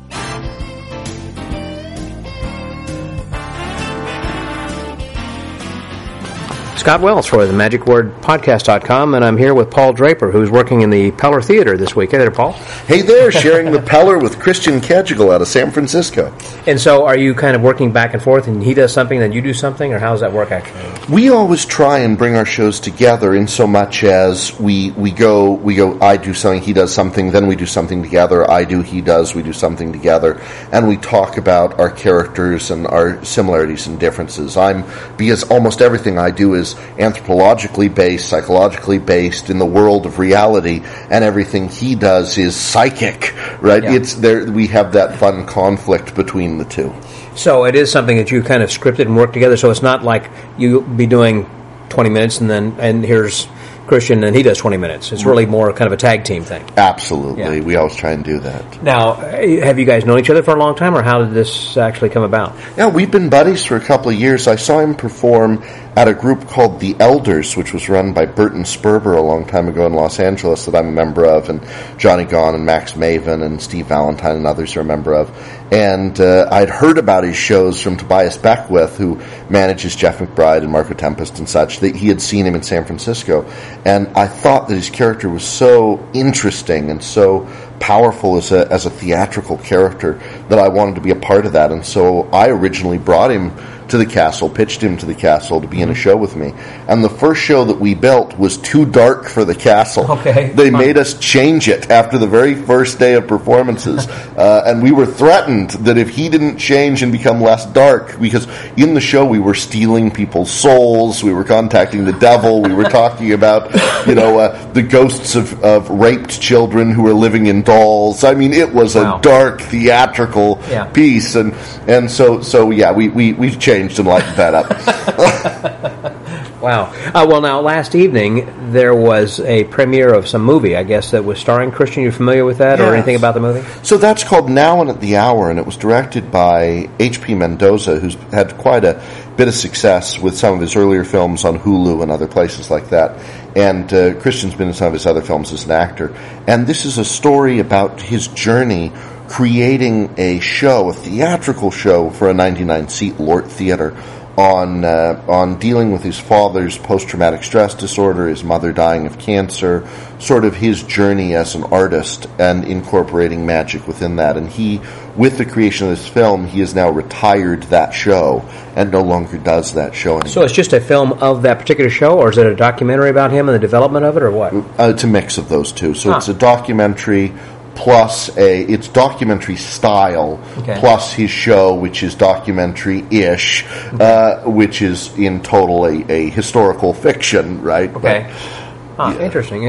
Scott Wells for the MagicWordPodcast.com, and I'm here with Paul Draper, who's working in the Peller Theater this week. Hey there, Paul. Hey there, sharing the Peller with Christian Kedgel out of San Francisco. And so are you kind of working back and forth, and he does something, then you do something, or how does that work actually? We always try and bring our shows together in so much as we go, I do something, he does something, then we do something together, I do, he does, we do something together, and we talk about our characters and our similarities and differences. Because almost everything I do is anthropologically based, psychologically based in the world of reality, and everything he does is psychic, right? Yeah. It's there. We have that fun conflict between the two. So it is something that you kind of scripted and worked together. So it's not like you be doing 20 minutes and here's Christian and he does 20 minutes. It's really more kind of a tag team thing. Absolutely. Yeah. We always try and do that. Now, have you guys known each other for a long time, or how did this actually come about? Yeah, we've been buddies for a couple of years. I saw him perform at a group called The Elders, which was run by Burton Sperber a long time ago in Los Angeles that I'm a member of, and Johnny Gahn and Max Maven and Steve Valentine and others are a member of. And I'd heard about his shows from Tobias Beckwith, who manages Jeff McBride and Marco Tempest and such, that he had seen him in San Francisco. And I thought that his character was so interesting and so powerful as a theatrical character that I wanted to be a part of that. And so I originally brought him to the castle, pitched him to the castle to be in a show with me. And the first show that we built was too dark for the castle. Okay. They made us change it after the very first day of performances. And we were threatened that if he didn't change and become less dark, because in the show we were stealing people's souls, we were contacting the devil, we were talking about, the ghosts of raped children who were living in dolls. I mean, it was a dark theatrical piece. And so we changed and lightened that up. Wow. Well, now, last evening, there was a premiere of some movie, I guess, that was starring Christian. You familiar with that, or anything about the movie? So that's called Now and at the Hour, and it was directed by H.P. Mendoza, who's had quite a bit of success with some of his earlier films on Hulu and other places like that. And Christian's been in some of his other films as an actor. And this is a story about his journey creating a show, a theatrical show for a 99-seat Lort Theater on dealing with his father's post-traumatic stress disorder, his mother dying of cancer, sort of his journey as an artist and incorporating magic within that. And he, with the creation of this film, he has now retired that show and no longer does that show anymore. So it's just a film of that particular show, or is it a documentary about him and the development of it, or what? It's a mix of those two. So it's a documentary plus it's documentary style, plus his show, which is documentary-ish, which is in total a historical fiction, right? Okay. Interesting.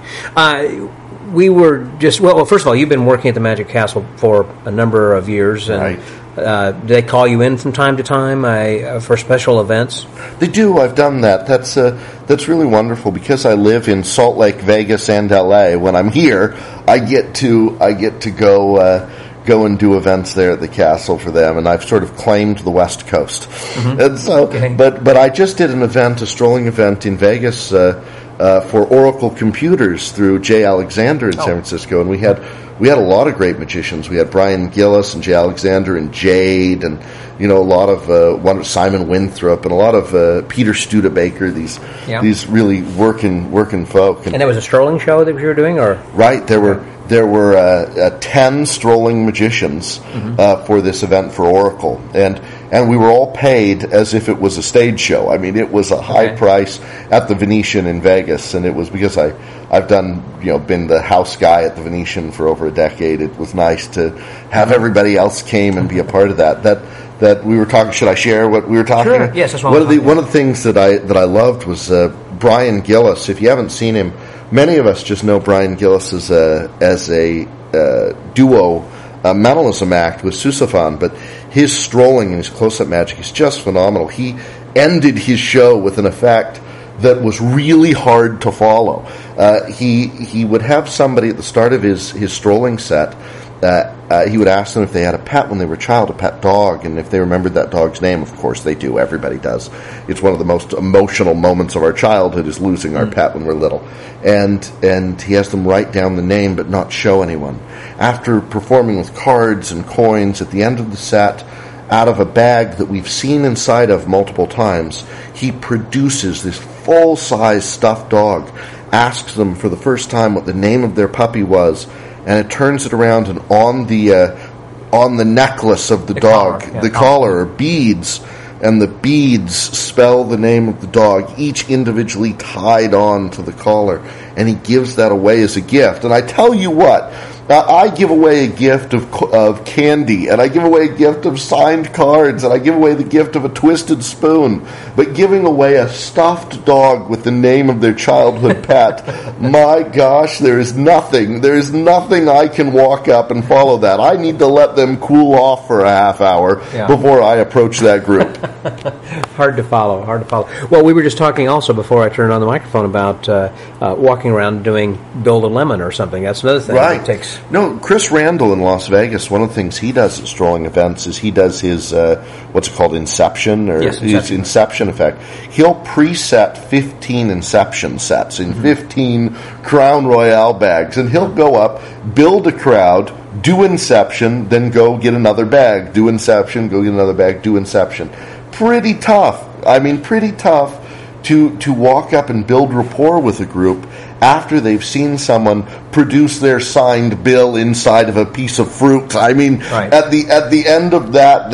We were just, well, first of all, you've been working at the Magic Castle for a number of years, and do they call you in from time to time for special events? They do. I've done that. That's really wonderful because I live in Salt Lake, Vegas, and LA. When I'm here, I get to go and do events there at the castle for them, and I've sort of claimed the West Coast. Mm-hmm. And so, but I just did a strolling event in Vegas for Oracle Computers through Jay Alexander in San Francisco, and we had a lot of great magicians. We had Brian Gillis and Jay Alexander and Jade, and a lot of Simon Winthrop and a lot of Peter Studebaker. These really working folk. And that was a strolling show that you were doing, or right? There were 10 strolling magicians for this event for Oracle, and we were all paid as if it was a stage show. I mean, it was a high price at the Venetian in Vegas, and it was because I've done, been the house guy at the Venetian for over a decade. It was nice to have everybody else came and be a part of that. That we were talking. Should I share what we were talking about? Sure. Yes, that's one of the things that I loved was Brian Gillis. If you haven't seen him, many of us just know Brian Gillis as a duo mentalism act with Susafan, but his strolling and his close-up magic is just phenomenal. He ended his show with an effect that was really hard to follow. He would have somebody at the start of his strolling set. He would ask them if they had a pet when they were a child, a pet dog, and if they remembered that dog's name. Of course they do. Everybody does. It's one of the most emotional moments of our childhood is losing our pet when we're little. And he has them write down the name but not show anyone. After performing with cards and coins at the end of the set, out of a bag that we've seen inside of multiple times, he produces this full-size stuffed dog, asks them for the first time what the name of their puppy was, and it turns it around, and on the necklace of the dog, the collar, are beads, and the beads spell the name of the dog, each individually tied on to the collar, and he gives that away as a gift. And I tell you what, I give away a gift of candy, and I give away a gift of signed cards, and I give away the gift of a twisted spoon. But giving away a stuffed dog with the name of their childhood pet, my gosh, there is nothing I can walk up and follow that. I need to let them cool off for a half hour before I approach that group. Hard to follow. Well, we were just talking also before I turned on the microphone about walking around doing Build a Lemon or something. That's another thing. Right. That takes. No, Chris Randall in Las Vegas, one of the things he does at strolling events is he does his, what's it called, Inception? His Inception effect. He'll preset 15 Inception sets in 15 Crown Royale bags, and he'll go up, build a crowd, do Inception, then go get another bag, do Inception, go get another bag, do Inception. Pretty tough. Pretty tough to walk up and build rapport with a group after they've seen someone produce their signed bill inside of a piece of fruit. At the end of that,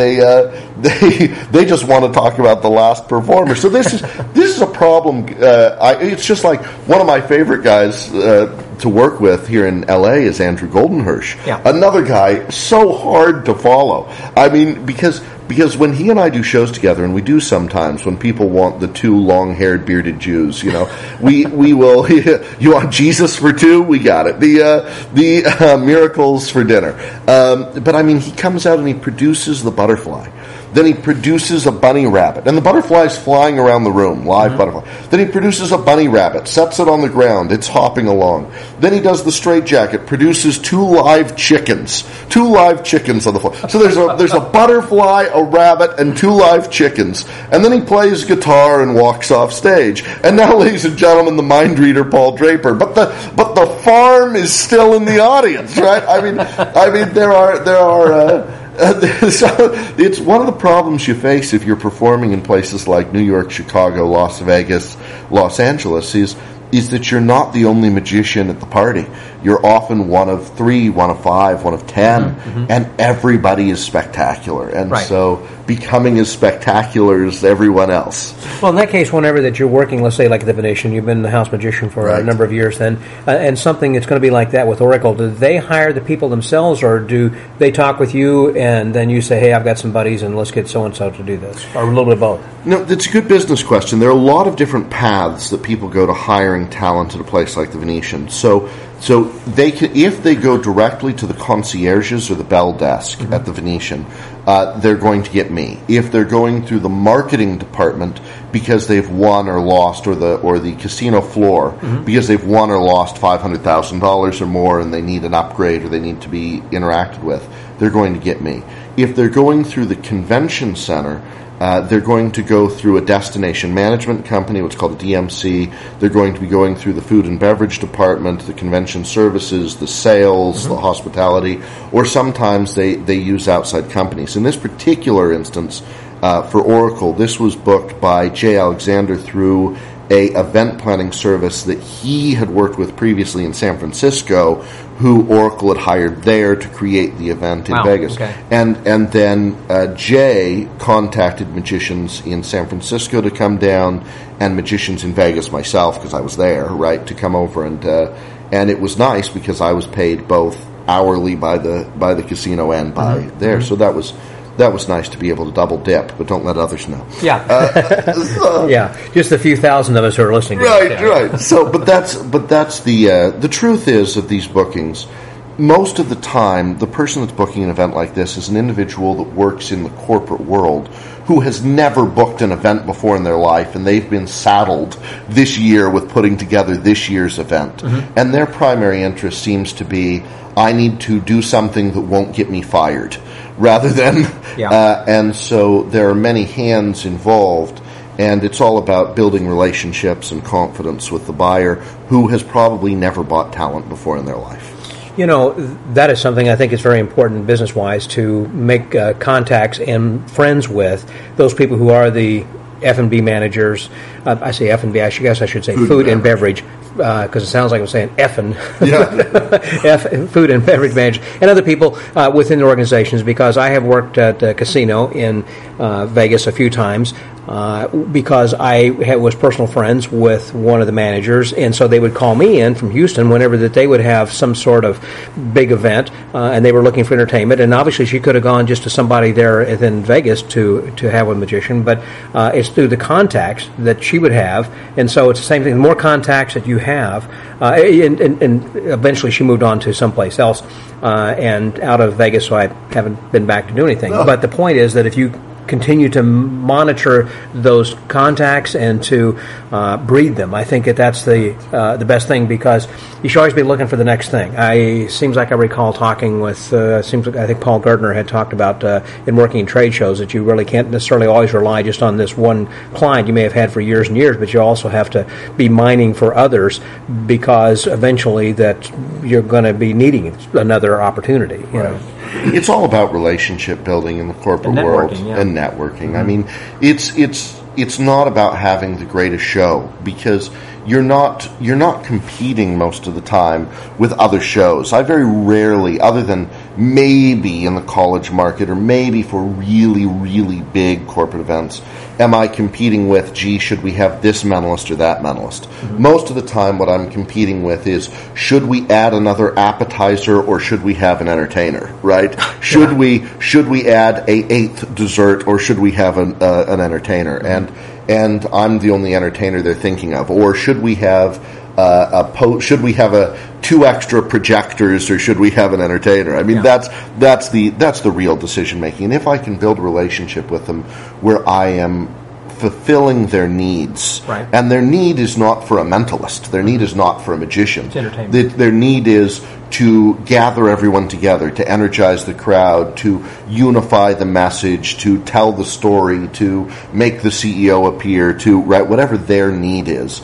they just want to talk about the last performer. So this is a problem. It's just like one of my favorite guys to work with here in LA is Andrew Goldenhirsch. Yeah. Another guy so hard to follow. Because when he and I do shows together, and we do sometimes when people want the two long-haired bearded Jews, we will. You want Jesus for two? We got it. The miracles for dinner. But he comes out and he produces the butterfly. Then he produces a bunny rabbit. And the butterfly's flying around the room, live butterfly. Then he produces a bunny rabbit, sets it on the ground, it's hopping along. Then he does the straitjacket, produces two live chickens on the floor. So there's a butterfly, a rabbit, and two live chickens. And then he plays guitar and walks off stage. And now, ladies and gentlemen, the mind reader Paul Draper. But the farm is still in the audience, right? There are so it's one of the problems you face if you're performing in places like New York, Chicago, Las Vegas, Los Angeles is that you're not the only magician at the party. You're often one of 3, one of 5, one of 10, and everybody is spectacular. And so becoming as spectacular as everyone else. Well, in that case, whenever that you're working, let's say like at the Venetian, you've been the house magician for a number of years then, and something that's going to be like that with Oracle, do they hire the people themselves, or do they talk with you and then you say, hey, I've got some buddies and let's get so-and-so to do this, or a little bit of both? No, that's a good business question. There are a lot of different paths that people go to hiring talent at a place like the Venetian. So they can, if they go directly to the concierges or the bell desk at the Venetian, they're going to get me. If they're going through the marketing department because they've won or lost, or the casino floor because they've won or lost $500,000 or more, and they need an upgrade or they need to be interacted with, they're going to get me. If they're going through the convention center, they're going to go through a destination management company, what's called a DMC. They're going to be going through the food and beverage department, the convention services, the sales, the hospitality, or sometimes they use outside companies. In this particular instance, for Oracle, this was booked by Jay Alexander through a event planning service that he had worked with previously in San Francisco, who Oracle had hired there to create the event in Vegas. Okay. And then Jay contacted magicians in San Francisco to come down, and magicians in Vegas, myself, because I was there, right, to come over, and it was nice because I was paid both hourly by the casino and by there. So that was nice to be able to double dip, but don't let others know. Yeah, yeah, just a few thousand of us who are listening. Right. So, but that's the truth is of these bookings. most of the time, the person that's booking an event like this is an individual that works in the corporate world who has never booked an event before in their life, and they've been saddled this year with putting together this year's event. Mm-hmm. And their primary interest seems to be, I need to do something that won't get me fired, rather than... and so there are many hands involved, and it's all about building relationships and confidence with the buyer who has probably never bought talent before in their life. You know, that is something I think is very important business-wise, to make contacts and friends with those people who are the F&B managers. I say F&B, I guess I should say food and beverage, because it sounds like I'm saying effing. Yeah. Food and beverage managers, and other people within the organizations, because I have worked at a casino in Vegas a few times, because I was personal friends with one of the managers, and so they would call me in from Houston whenever that they would have some sort of big event, and they were looking for entertainment. And obviously, she could have gone just to somebody there in Vegas to have a magician, but it's through the contacts that she would have, and so it's the same thing. The more contacts that you have, and eventually she moved on to someplace else, and out of Vegas, so I haven't been back to do anything. Oh. But the point is that if you continue to monitor those contacts and to breed them, I think that's the best thing, because you should always be looking for the next thing. Seems like I recall talking with, I think Paul Gardner had talked about in working in trade shows that you really can't necessarily always rely just on this one client you may have had for years and years, but you also have to be mining for others, because eventually that you're going to be needing another opportunity. You know. It's all about relationship building in the corporate world and networking. Mm-hmm. I mean, it's not about having the greatest show, because you're not competing most of the time with other shows. I very rarely, other than maybe in the college market or maybe for really, really big corporate events, am I competing with, gee, should we have this mentalist or that mentalist? Mm-hmm. Most of the time what I'm competing with is, should we add another appetizer or should we have an entertainer, right? Should we add a 8th dessert or should we have an entertainer? Mm-hmm. And I'm the only entertainer they're thinking of. Or should we have should we have 2 extra projectors, or should we have an entertainer? I mean, that's the real decision making. And if I can build a relationship with them where I am fulfilling their needs, right. And their need is not for a mentalist, their need is not for a magician. It's entertainment. Their need is to gather everyone together, to energize the crowd, to unify the message, to tell the story, to make the CEO appear, to whatever their need is.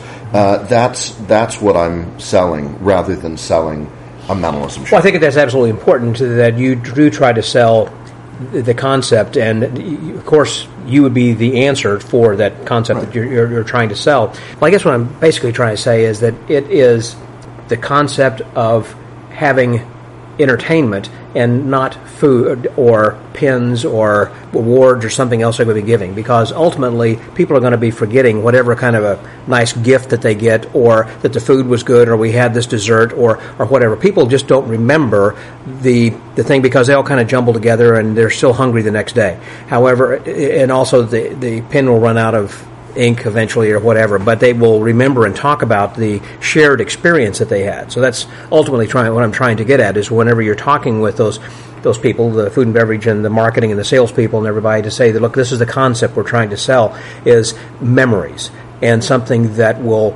That's what I'm selling, rather than selling a mentalism show. Well, I think that's absolutely important, that you do try to sell the concept, and of course you would be the answer for that concept that you're trying to sell. Well, I guess what I'm basically trying to say is that it is the concept of having entertainment and not food or pins or awards or something else they're going to be giving, because ultimately people are going to be forgetting whatever kind of a nice gift that they get, or that the food was good, or we had this dessert, or whatever. People just don't remember the thing, because they all kind of jumble together and they're still hungry the next day. However, and also the pin will run out of ink eventually or whatever, but they will remember and talk about the shared experience that they had. So that's ultimately what I'm trying to get at, is whenever you're talking with those people, the food and beverage and the marketing and the salespeople and everybody, to say that, look, this is the concept we're trying to sell, is memories, and something that will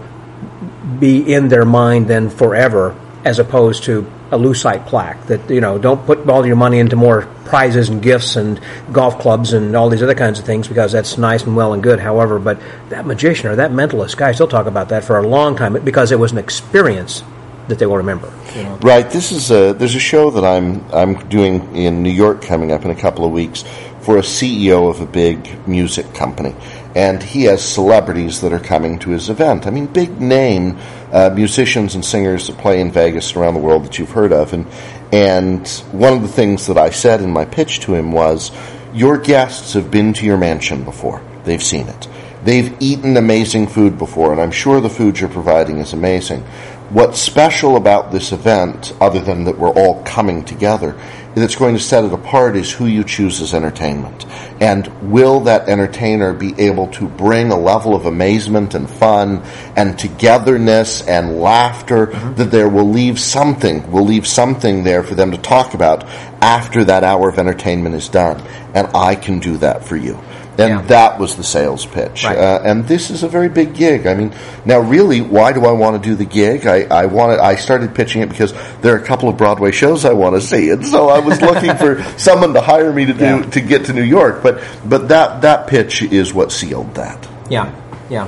be in their mind then forever, as opposed to a lucite plaque that, don't put all your money into more prizes and gifts and golf clubs and all these other kinds of things, because that's nice and well and good. However, but that magician or that mentalist, guys still talk about that for a long time, because it was an experience that they will remember. Right. There's a show that I'm doing in New York coming up in a couple of weeks for a CEO of a big music company, and he has celebrities that are coming to his event. I mean, big name musicians and singers that play in Vegas around the world that you've heard of. And one of the things that I said in my pitch to him was, your guests have been to your mansion before. They've seen it. They've eaten amazing food before, and I'm sure the food you're providing is amazing. What's special about this event, other than that we're all coming together, that's going to set it apart is who you choose as entertainment. And will that entertainer be able to bring a level of amazement and fun and togetherness and laughter that there will leave something there for them to talk about after that hour of entertainment is done. And I can do that for you. And that was the sales pitch. Right. And this is a very big gig. I mean, now really, why do I want to do the gig? I started pitching it because there are a couple of Broadway shows I want to see. And so I was looking for someone to hire me to get to New York. But that pitch is what sealed that. Yeah.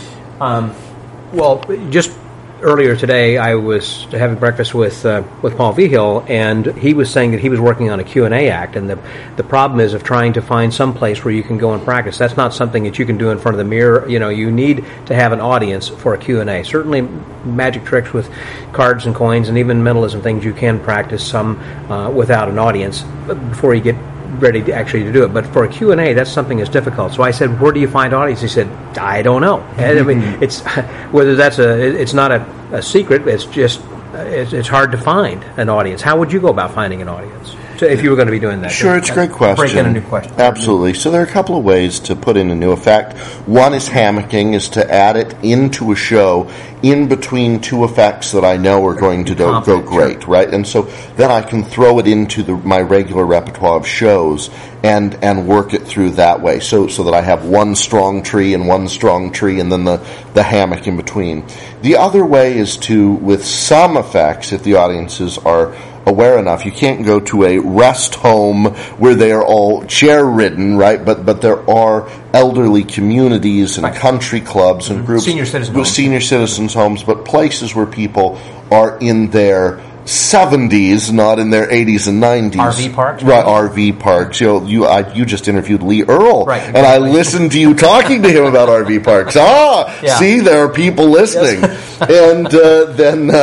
Well, just earlier today, I was having breakfast with Paul Vigil, and he was saying that he was working on a Q&A act, and the problem is of trying to find some place where you can go and practice. That's not something that you can do in front of the mirror. You need to have an audience for a Q&A. Certainly, magic tricks with cards and coins, and even mentalism things, you can practice some without an audience before you get ready to do it. But for a Q&A, that's something that's difficult. So I said, where do you find audience? He said, I don't know. I mean, it's whether it's not a secret. It's just it's hard to find an audience. How would you go about finding an audience if you were going to be doing that? Sure, it's a great question. Break in a new question. Absolutely. So there are a couple of ways to put in a new effect. One is hammocking, is to add it into a show in between two effects that I know are going to go great, right? And so then I can throw it into my regular repertoire of shows and work it through that way, so that I have one strong tree and then the hammock in between. The other way is to, with some effects, if the audiences are aware enough, you can't go to a rest home where they are all chair-ridden, right? But there are elderly communities and country clubs and groups. Senior citizens' homes, but places where people are in their 70s, not in their 80s and 90s. RV parks? Right, RV parks. You just interviewed Lee Earl, right, and I listened to you talking to him about RV parks. See, there are people listening. Yes.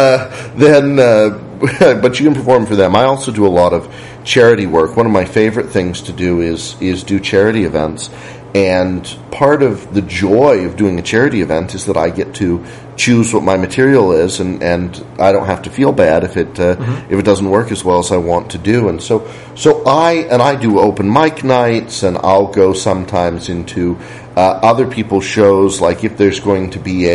And but you can perform for them. I also do a lot of charity work. One of my favorite things to do is do charity events. And part of the joy of doing a charity event is that I get to choose what my material is, and I don't have to feel bad if it doesn't work as well as I want to do. And so I do open mic nights, and I'll go sometimes into other people's shows, like if there's going to be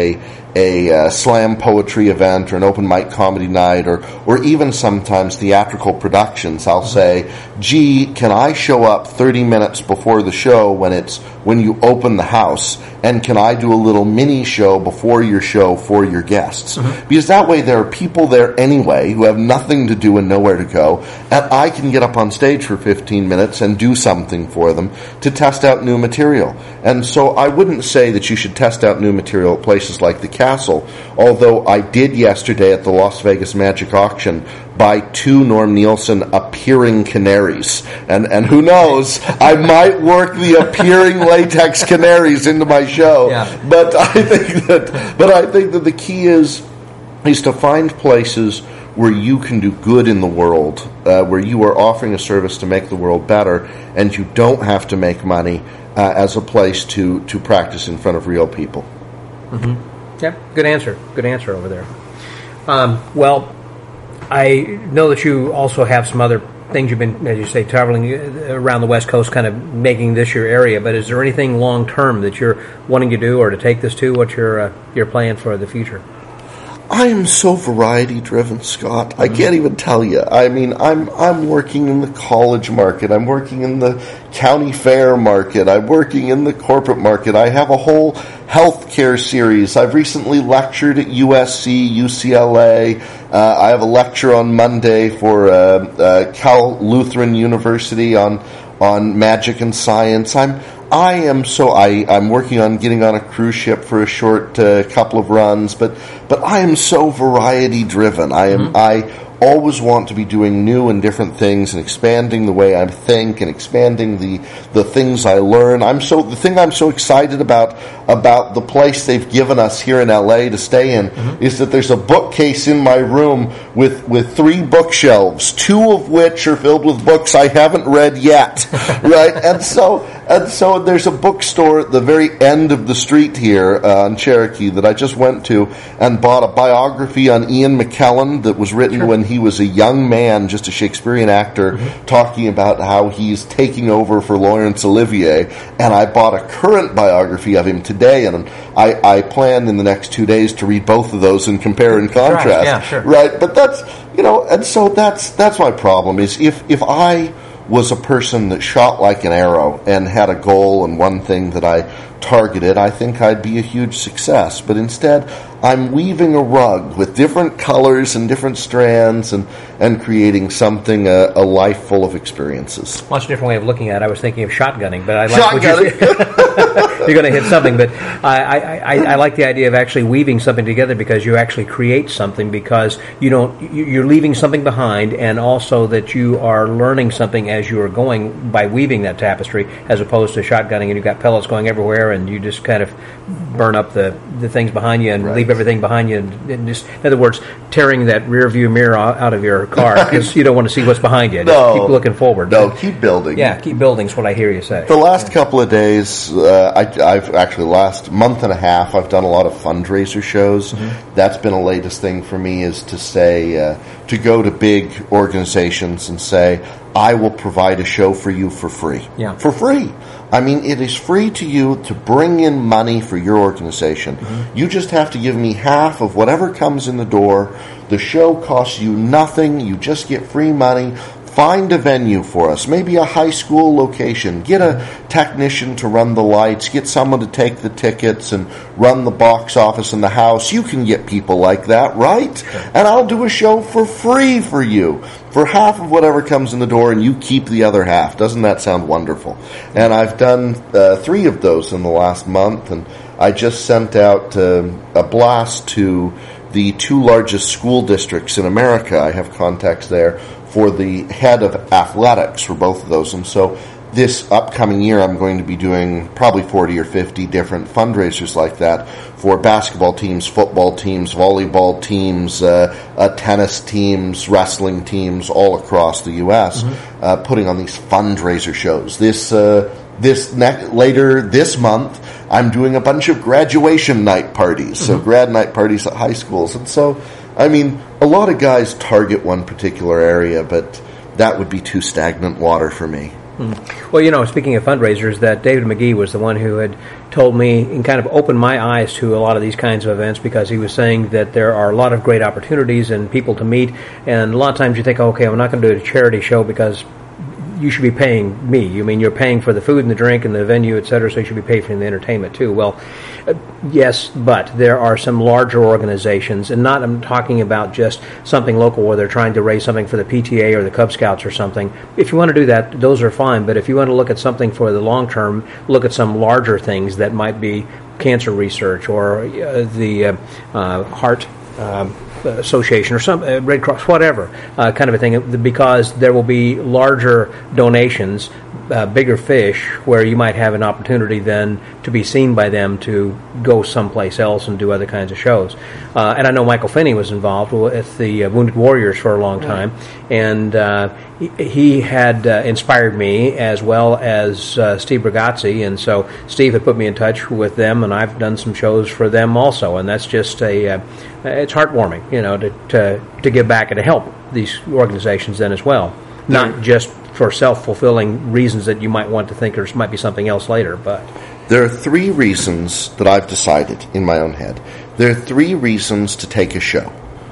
a slam poetry event or an open mic comedy night, or even sometimes theatrical productions. I'll say, gee, can I show up 30 minutes before the show when you open the house, and can I do a little mini show before your show for your guests? Because that way there are people there anyway who have nothing to do and nowhere to go, and I can get up on stage for 15 minutes and do something for them to test out new material. And so I wouldn't say that you should test out new material at places like the Castle, although I did yesterday at the Las Vegas Magic Auction buy 2 Norm Nielsen appearing canaries. And who knows, I might work the appearing latex canaries into my show. Yeah. But I think that the key is to find places where you can do good in the world, where you are offering a service to make the world better, and you don't have to make money as a place to practice in front of real people. Yep, good answer over there. Well, I know that you also have some other things you've been, as you say, traveling around the West Coast, kind of making this your area. But is there anything long term that you're wanting to do or to take this to? What's your plan for the future? I am so variety driven, Scott. I can't even tell you. I mean, I'm working in the college market. I'm working in the county fair market. I'm working in the corporate market. I have a whole healthcare series. I've recently lectured at USC, UCLA. I have a lecture on Monday for Cal Lutheran University on magic and science. I'm working on getting on a cruise ship for a short couple of runs, but I am so variety driven. I always want to be doing new and different things and expanding the way I think and expanding the things I learn. The thing I'm so excited about the place they've given us here in LA to stay in is that there's a bookcase in my room with 3 bookshelves, 2 of which are filled with books I haven't read yet, right? And so And so there's a bookstore at the very end of the street here on Cherokee that I just went to and bought a biography on Ian McKellen that was written when he was a young man, just a Shakespearean actor, talking about how he's taking over for Laurence Olivier. And I bought a current biography of him today, and I plan in the next 2 days to read both of those and compare and contrast. Right, yeah, sure. Right? But that's, and so that's my problem is if I was a person that shot like an arrow and had a goal and one thing that I targeted, I think I'd be a huge success. But instead, I'm weaving a rug with different colors and different strands and creating something, a life full of experiences. Much different way of looking at it. I was thinking of shotgunning, but I like what you're going to hit something, but I like the idea of actually weaving something together because you actually create something because you're leaving something behind, and also that you are learning something as you are going by weaving that tapestry, as opposed to shotgunning and you've got pellets going everywhere and you just kind of burn up the things behind you and leave everything behind you, and just, in other words, tearing that rear view mirror out of your car because you don't want to see what's behind you. Just keep looking forward. No, keep building. Yeah, keep building is what I hear you say. The last couple of days, I've actually last month and a half, I've done a lot of fundraiser shows. That's been the latest thing for me, is to say, to go to big organizations and say, I will provide a show for you for free. Yeah. For free. I mean, it is free to you to bring in money for your organization. You just have to give me half of whatever comes in the door. The show costs you nothing. You just get free money. Find a venue for us, maybe a high school location. Get a technician to run the lights. Get someone to take the tickets and run the box office in the house. You can get people like that, right? Sure. And I'll do a show for free for you, for half of whatever comes in the door, and you keep the other half. Doesn't that sound wonderful? And I've done 3 of those in the last month, and I just sent out a blast to the 2 largest school districts in America. I have contacts there for the head of athletics for both of those. And so this upcoming year, I'm going to be doing probably 40 or 50 different fundraisers like that for basketball teams, football teams, volleyball teams, tennis teams, wrestling teams all across the U.S., putting on these fundraiser shows. Later this month, I'm doing a bunch of graduation night parties, so grad night parties at high schools. And so, I mean, a lot of guys target one particular area, but that would be too stagnant water for me. Well, speaking of fundraisers, that David McGee was the one who had told me and kind of opened my eyes to a lot of these kinds of events, because he was saying that there are a lot of great opportunities and people to meet, and a lot of times you think, okay, I'm not going to do a charity show because you should be paying me. You mean you're paying for the food and the drink and the venue, et cetera, so you should be paying for the entertainment too. Well, yes, but there are some larger organizations, and I'm talking about just something local where they're trying to raise something for the PTA or the Cub Scouts or something. If you want to do that, those are fine, but if you want to look at something for the long term, look at some larger things that might be cancer research or the heart association or some Red Cross, whatever kind of a thing, because there will be larger donations, bigger fish, where you might have an opportunity then to be seen by them to go someplace else and do other kinds of shows. And I know Michael Finney was involved with the Wounded Warriors for a long time, and he had inspired me, as well as Steve Bragazzi, and so Steve had put me in touch with them, and I've done some shows for them also, and that's just it's heartwarming, to give back and to help these organizations then as well, not just for self-fulfilling reasons that you might want to think there might be something else later. But there are 3 reasons that I've decided in my own head. There are 3 reasons to take a show.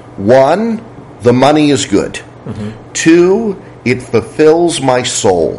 1, the money is good. 2, it fulfills my soul.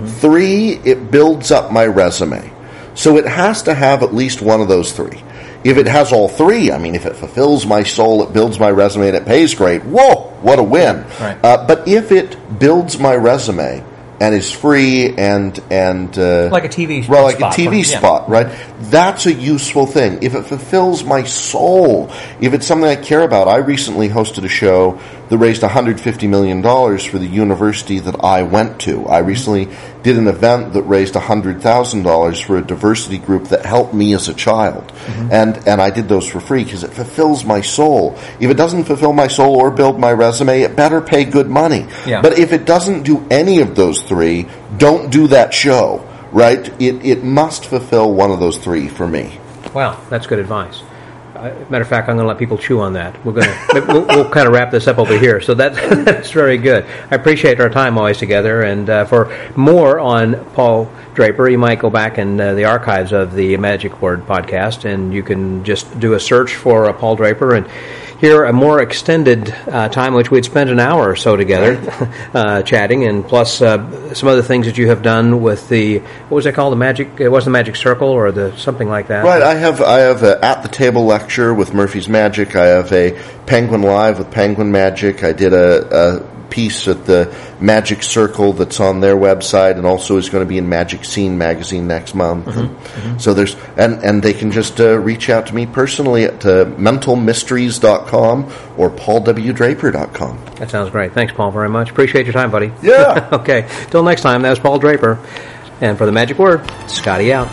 3, it builds up my resume. So it has to have at least one of those 3. If it has all 3, I mean, if it fulfills my soul, it builds my resume, and it pays great, whoa, what a win. Right. But if it builds my resume and is free and like a TV spot. Well, like a TV spot, right? That's a useful thing. If it fulfills my soul, if it's something I care about. I recently hosted a show that raised $150 million for the university that I went to. I recently did an event that raised $100,000 for a diversity group that helped me as a child. And I did those for free because it fulfills my soul. If it doesn't fulfill my soul or build my resume, it better pay good money. Yeah. But if it doesn't do any of those 3, don't do that show. right? It must fulfill one of those three for me. Wow, that's good advice. Matter of fact, I'm going to let people chew on that. We'll kind of wrap this up over here. So that's very good. I appreciate our time always together. And for more on Paul Draper, you might go back in the archives of the Magic Word podcast, and you can just do a search for Paul Draper and hear a more extended time, which we'd spent an hour or so together chatting, and plus some other things that you have done with the, what was it called, the Magic? It was the Magic Circle or the something like that. Right. I have a At the Table lecture with Murphy's Magic. I have a Penguin Live with Penguin Magic. I did a piece at the Magic Circle that's on their website, and also is going to be in Magic Scene magazine next month. So there's and they can just reach out to me personally at mentalmysteries.com or paulwdraper.com. That sounds great. Thanks, Paul, very much. Appreciate your time, buddy. Yeah. Okay. Till next time, that was Paul Draper. And for the Magic Word, Scotty out.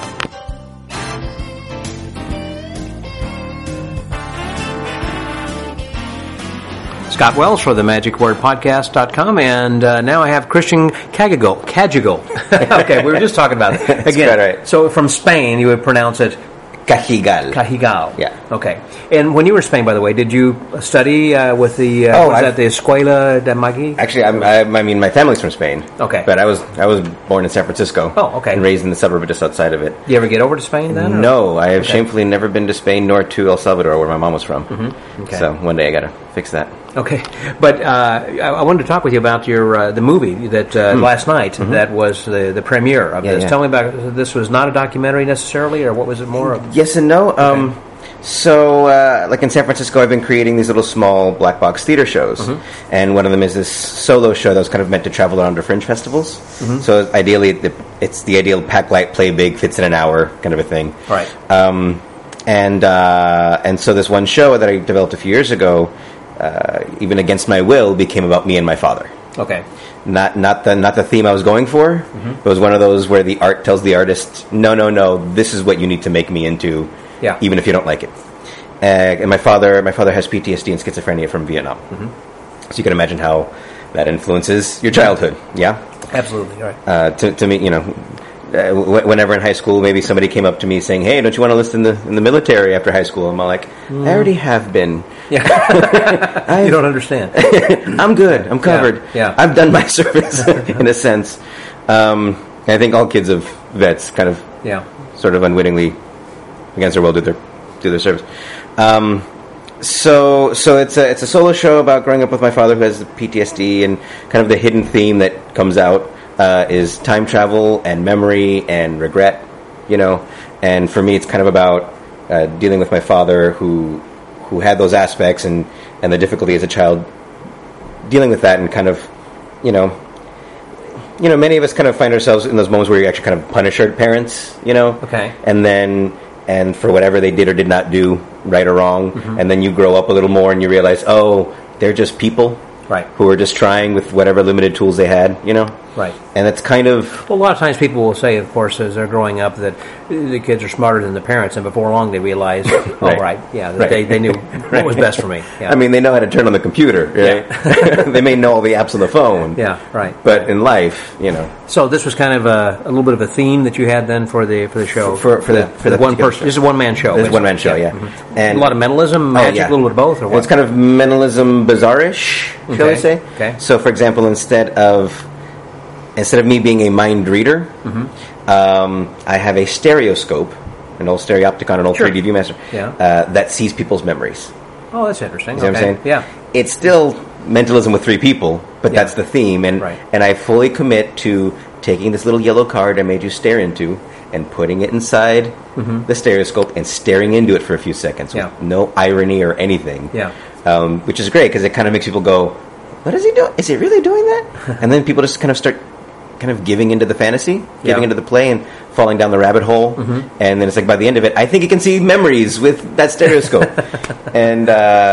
Scott Wells for the MagicWordPodcast.com, and now I have Christian Cagigal. Okay, we were just talking about it. Again, right. So from Spain, you would pronounce it Cajigal. Yeah. Okay. And when you were in Spain, by the way, did you study with the the Escuela de Magia? Actually, I mean, my family's from Spain. Okay. But I was born in San Francisco. Oh, okay. And raised in the suburb just outside of it. You ever get over to Spain then? Or? No, I have shamefully never been to Spain nor to El Salvador, where my mom was from. Okay. So one day I got to fix that. Okay, but I wanted to talk with you about your the movie that last night that was the premiere of this. Tell me about this. Was not a documentary necessarily, or what was it more of? Yes and no. Okay. So, like in San Francisco, I've been creating these little small black box theater shows, and one of them is this solo show that was kind of meant to travel around to fringe festivals. So ideally, it's the ideal pack light, play big, fits in an hour kind of a thing. Right. And so this one show that I developed a few years ago, even against my will, became about me and my father. Okay. Not the theme I was going for. It was one of those where the art tells the artist, no, this is what you need to make me into, even if you don't like it. And my father has PTSD and schizophrenia from Vietnam. So you can imagine how that influences your childhood. Yeah, absolutely. Right. To me, whenever in high school, maybe somebody came up to me saying, "Hey, don't you want to enlist in the military after high school?" And I'm like, "I already have been." Yeah, you don't understand. I'm good. I'm covered. Yeah. I've done my service in a sense. And I think all kids of vets kind of, sort of unwittingly, against their will, do their service. So it's a solo show about growing up with my father who has PTSD, and kind of the hidden theme that comes out is time travel and memory and regret, And for me, it's kind of about dealing with my father who had those aspects and the difficulty as a child dealing with that, and kind of, many of us kind of find ourselves in those moments where you actually kind of punish our parents, Okay. And for whatever they did or did not do, right or wrong, and then you grow up a little more and you realize, oh, they're just people. Right. Who are just trying with whatever limited tools they had, Right. And it's kind of... Well, a lot of times people will say, of course, as they're growing up, that the kids are smarter than the parents, and before long they realize, they knew what was best for me. Yeah. I mean, they know how to turn on the computer, right? Yeah. They may know all the apps on the phone. Yeah, right. But in life, So this was kind of a little bit of a theme that you had then for the show? For the one person. This is a one-man show. This is a one-man show, yeah. And a lot of mentalism, magic, a little bit of both, or what? Well, it's kind of mentalism bizarre-ish, shall we say. Okay. So, for example, instead of me being a mind reader, I have a stereoscope, an old stereopticon, an old 3D Viewmaster, that sees people's memories. Oh, that's interesting. You know what I'm saying? Yeah. It's still mentalism with three people, but that's the theme. And I fully commit to taking this little yellow card I made you stare into and putting it inside the stereoscope and staring into it for a few seconds with no irony or anything. Yeah. Which is great because it kind of makes people go, what is he doing? Is he really doing that? And then people just kind of start kind of giving into the fantasy, giving into the play, and falling down the rabbit hole. And then it's like by the end of it, I think you can see memories with that stereoscope. and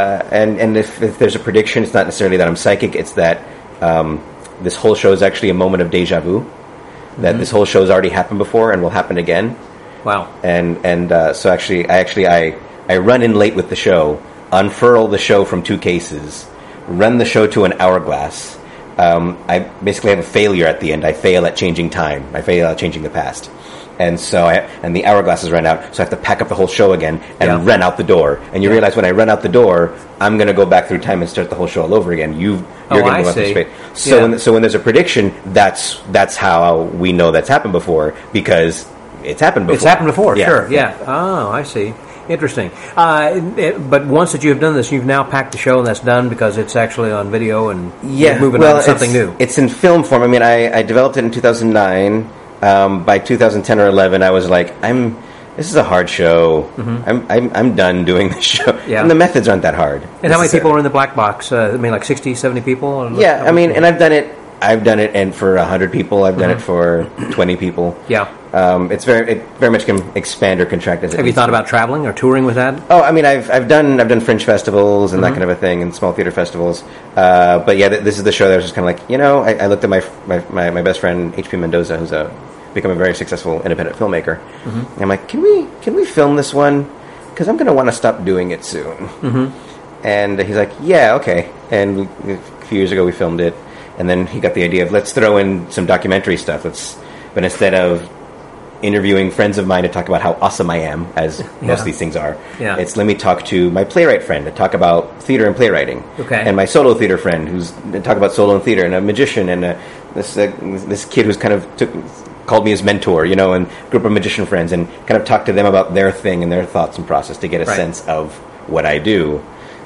if there's a prediction, it's not necessarily that I'm psychic. It's that this whole show is actually a moment of deja vu. That this whole show has already happened before and will happen again. Wow. And so actually I run in late with the show, unfurl the show from two cases, run the show to an hourglass, I basically have a failure at the end. I fail at changing time. I fail at changing the past. And so, and the hourglasses run out, so I have to pack up the whole show again and run out the door. And you realize when I run out the door, I'm going to go back through time and start the whole show all over again. You're going to go out through space. So when there's a prediction, that's how we know that's happened before, because it's happened before. It's happened before, sure, yeah. Oh, I see. Interesting. But once that you have done this, you've now packed the show and that's done because it's actually on video and you're moving on to something new. It's in film form. I mean, I developed it in 2009. By 2010 or 11, I was like, this is a hard show. Mm-hmm. I'm done doing this show. Yeah. And the methods aren't that hard. And how many people are in the black box? I mean, like 60, 70 people? Yeah, I mean, and I've done it and for 100 people. I've done it for 20 people. Yeah. It very much can expand or contract. Have you thought about traveling or touring with that? Oh, I mean, I've done fringe festivals and that kind of a thing, and small theater festivals. But yeah, this is the show that was just kind of like, I looked at my best friend H.P. Mendoza, who's become a very successful independent filmmaker. Mm-hmm. And I'm like, can we film this one? Because I'm going to want to stop doing it soon. Mm-hmm. And he's like, yeah, okay. And a few years ago we filmed it, and then he got the idea of let's throw in some documentary stuff. But instead of interviewing friends of mine to talk about how awesome I am, as most of these things are, it's let me talk to my playwright friend to talk about theater and playwriting, and my solo theater friend who's to talk about solo and theater, and a magician, and this kid who's kind of called me his mentor, and a group of magician friends, and kind of talk to them about their thing and their thoughts and process to get a sense of what I do.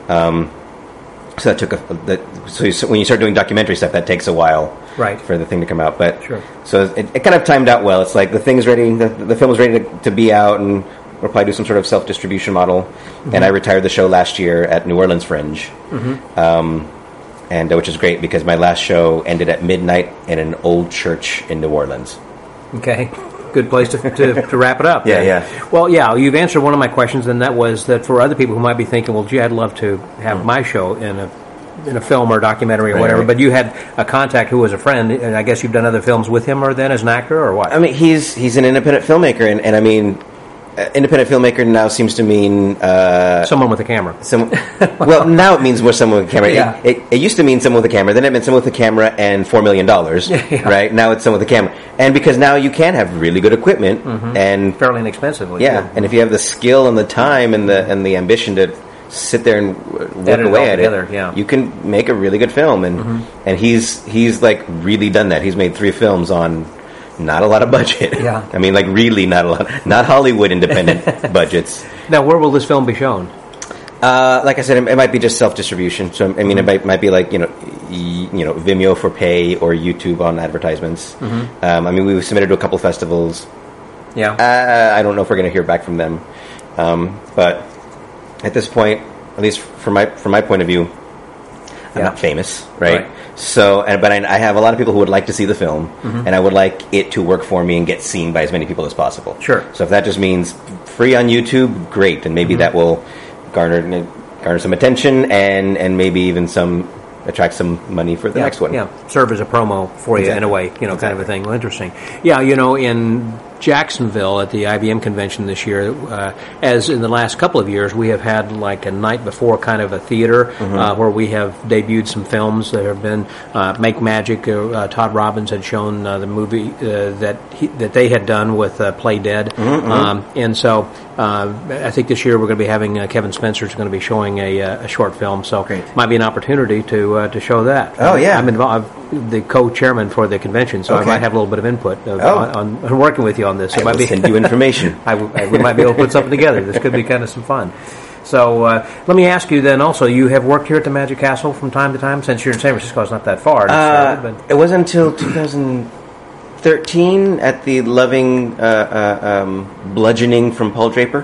So that took so when you start doing documentary stuff, that takes a while, for the thing to come out. But so it kind of timed out well. It's like the thing's ready, the film is ready to be out, and we'll probably do some sort of self-distribution model. Mm-hmm. And I retired the show last year at New Orleans Fringe, and which is great because my last show ended at midnight in an old church in New Orleans. Okay. Good place to wrap it up. Yeah. Well, you've answered one of my questions, and that was that for other people who might be thinking, well, gee, I'd love to have my show in a film or documentary or whatever, but you had a contact who was a friend, and I guess you've done other films with him or then as an actor or what? I mean, he's an independent filmmaker, and I mean, independent filmmaker now seems to mean someone with a camera. Well, now it means more someone with a camera. Yeah. It used to mean someone with a camera. Then it meant someone with a camera and $4 million. Right now it's someone with a camera, and because now you can have really good equipment and fairly inexpensively. Yeah, and if you have the skill and the time and the ambition to sit there and work away at it, you can make a really good film. And he's like really done that. He's made 3 films on not a lot of budget. Yeah. I mean, like really not a lot. Not Hollywood independent budgets. Now, where will this film be shown? Like I said, it might be just self-distribution. So, I mean, it might be like, Vimeo for pay or YouTube on advertisements. I mean, we submitted to a couple festivals. Yeah. I don't know if we're going to hear back from them. But at this point, at least from my point of view, I'm not famous, right? So, but I have a lot of people who would like to see the film, and I would like it to work for me and get seen by as many people as possible. Sure. So if that just means free on YouTube, great, and maybe that will garner some attention and maybe even attract some money for the next one. Yeah, serve as a promo for you in a way, kind of a thing. Well, interesting. Yeah, in Jacksonville at the IBM convention this year, as in the last couple of years, we have had like a night before kind of a theater where we have debuted some films. There have been Make Magic. Todd Robbins had shown the movie that they had done with Play Dead, and so I think this year we're going to be having Kevin Spencer's going to be showing a short film. So it might be an opportunity to show that. Oh yeah, I'm involved. The co-chairman for the convention, so I might have a little bit of input on working with you on this. I will send you information. We might be able to put something together. This could be kind of some fun. So let me ask you then also, you have worked here at the Magic Castle from time to time? Since you're in San Francisco, it's not that far. It wasn't until 2013 at the loving bludgeoning from Paul Draper.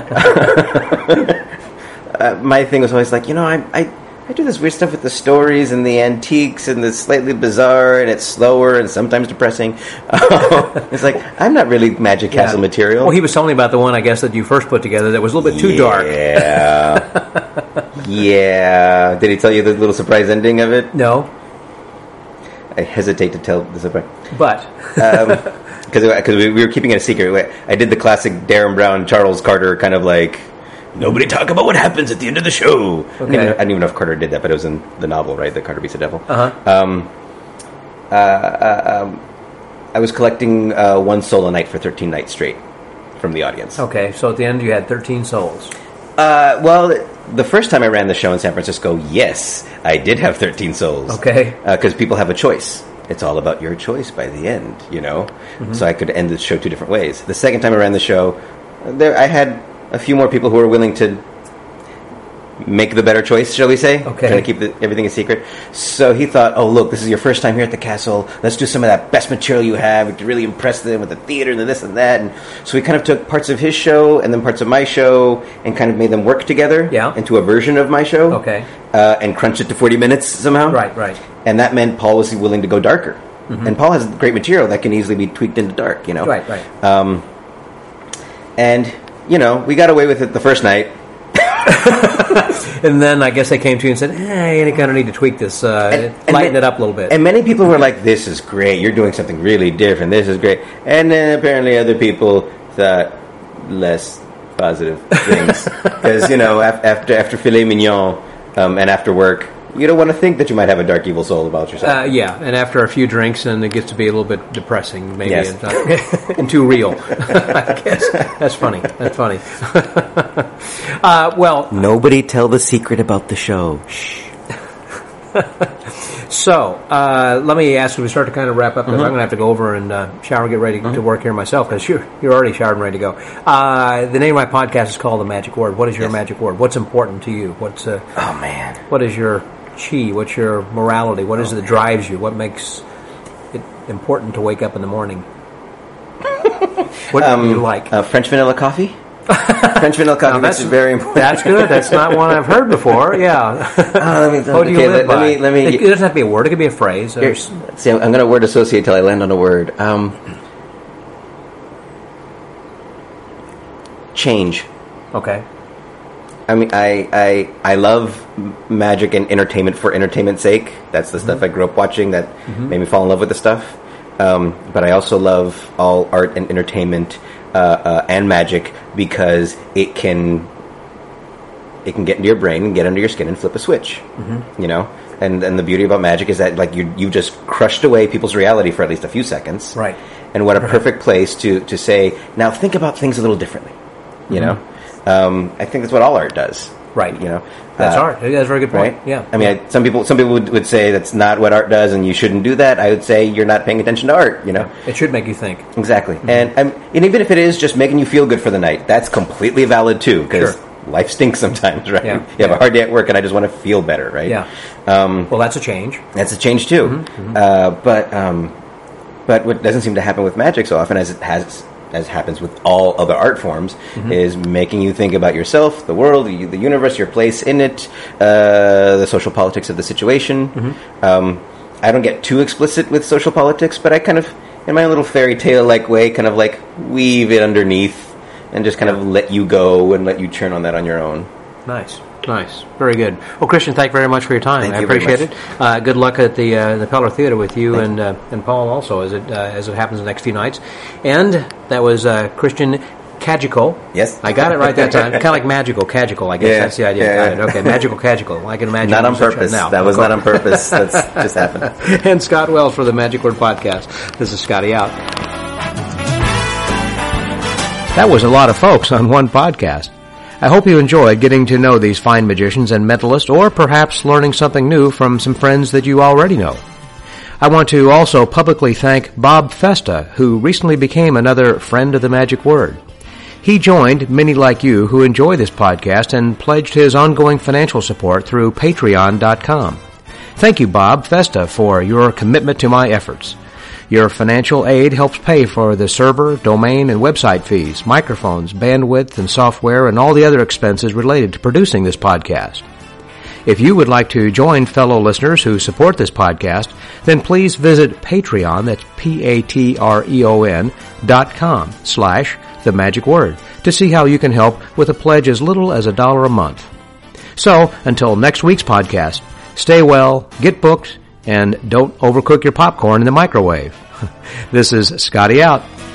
My thing was always like, I do this weird stuff with the stories and the antiques and the slightly bizarre, and it's slower and sometimes depressing. It's like, I'm not really Magic Castle material. Well, he was telling me about the one, I guess, that you first put together that was a little bit too dark. Yeah. Did he tell you the little surprise ending of it? No. I hesitate to tell the surprise. But. Because we were keeping it a secret. I did the classic Darren Brown, Charles Carter kind of like, nobody talk about what happens at the end of the show. Okay. I didn't even know if Carter did that, but it was in the novel, right? The Carter Beats the Devil. I was collecting one soul a night for 13 nights straight from the audience. Okay, so at the end you had 13 souls. Well, the first time I ran the show in San Francisco, yes, I did have 13 souls. Okay. Because people have a choice. It's all about your choice by the end, you know? Mm-hmm. So I could end the show two different ways. The second time I ran the show, I had a few more people who were willing to make the better choice, shall we say? Okay. Trying to keep everything a secret. So he thought, oh, look, this is your first time here at the castle. Let's do some of that best material you have to really impress them with the theater and this and that. And so we kind of took parts of his show and then parts of my show and kind of made them work together into a version of my show. Okay. And crunched it to 40 minutes somehow. Right. And that meant Paul was willing to go darker. Mm-hmm. And Paul has great material that can easily be tweaked into dark, you know? Right. And, you know, we got away with it the first night. And then I guess they came to you and said, you kind of need to tweak this, lighten it up a little bit. And many people were like, this is great, you're doing something really different, this is great. And then apparently other people thought less positive things. Because, you know, after filet mignon and after work, you don't want to think that you might have a dark evil soul about yourself. And after a few drinks, and it gets to be a little bit depressing, maybe, yes. and too real. I guess that's funny. Well, nobody tell the secret about the show. Shh. So, let me ask you, we start to kind of wrap up, because I'm going to have to go over and shower and get ready to work here myself, because you're already showered and ready to go. The name of my podcast is called The Magic Word. What is your magic word? What's important to you? What's oh, man. What is your chi? What's your morality? What is it that drives you? What makes it important to wake up in the morning? What do you like? French vanilla coffee. French vanilla coffee makes it very important. That's good. That's not one I've heard before. Yeah. Let me. It doesn't have to be a word. It could be a phrase. Here, see, I'm going to word associate till I land on a word. Change. Okay. I mean, I love magic and entertainment for entertainment's sake. That's the stuff I grew up watching that made me fall in love with the stuff. But I also love all art and entertainment and magic because it can get into your brain and get under your skin and flip a switch. You know, and the beauty about magic is that like you just crushed away people's reality for at least a few seconds. Right. And what a perfect place to say, now think about things a little differently. You know. I think that's what all art does. Right. You know, that's art. That's a very good point. Right? Yeah. I mean, some people would say that's not what art does, and you shouldn't do that. I would say you're not paying attention to art. You know, it should make you think. Exactly. And even if it is just making you feel good for the night, that's completely valid too. Because life stinks sometimes, right? Yeah. You have a hard day at work, and I just want to feel better, right? Yeah. Well, that's a change. That's a change too. But what doesn't seem to happen with magic so often, as happens with all other art forms, is making you think about yourself, the world, the universe, your place in it, the social politics of the situation. I don't get too explicit with social politics, but I kind of, in my own little fairy tale-like way, kind of like weave it underneath and just kind of let you go and let you churn on that on your own. Nice. Very good. Well, Christian, thank you very much for your time. I appreciate it. Good luck at the Peller Theater with you and Paul also as it happens the next few nights. And that was Christian Kajico. Yes. I got it right that time. Kind of like magical, Kajico, I guess that's the idea. Got it. Okay, magical Kajico. I can imagine. Not on purpose. That was not on purpose. That's just happened. And Scott Wells for the Magic Word Podcast. This is Scotty out. That was a lot of folks on one podcast. I hope you enjoyed getting to know these fine magicians and mentalists, or perhaps learning something new from some friends that you already know. I want to also publicly thank Bob Festa, who recently became another friend of the Magic Word. He joined many like you who enjoy this podcast and pledged his ongoing financial support through Patreon.com. Thank you, Bob Festa, for your commitment to my efforts. Your financial aid helps pay for the server, domain, and website fees, microphones, bandwidth, and software, and all the other expenses related to producing this podcast. If you would like to join fellow listeners who support this podcast, then please visit Patreon, that's patreon.com/The Magic Word, to see how you can help with a pledge as little as $1 a month. So, until next week's podcast, stay well, get booked, and don't overcook your popcorn in the microwave. This is Scotty out.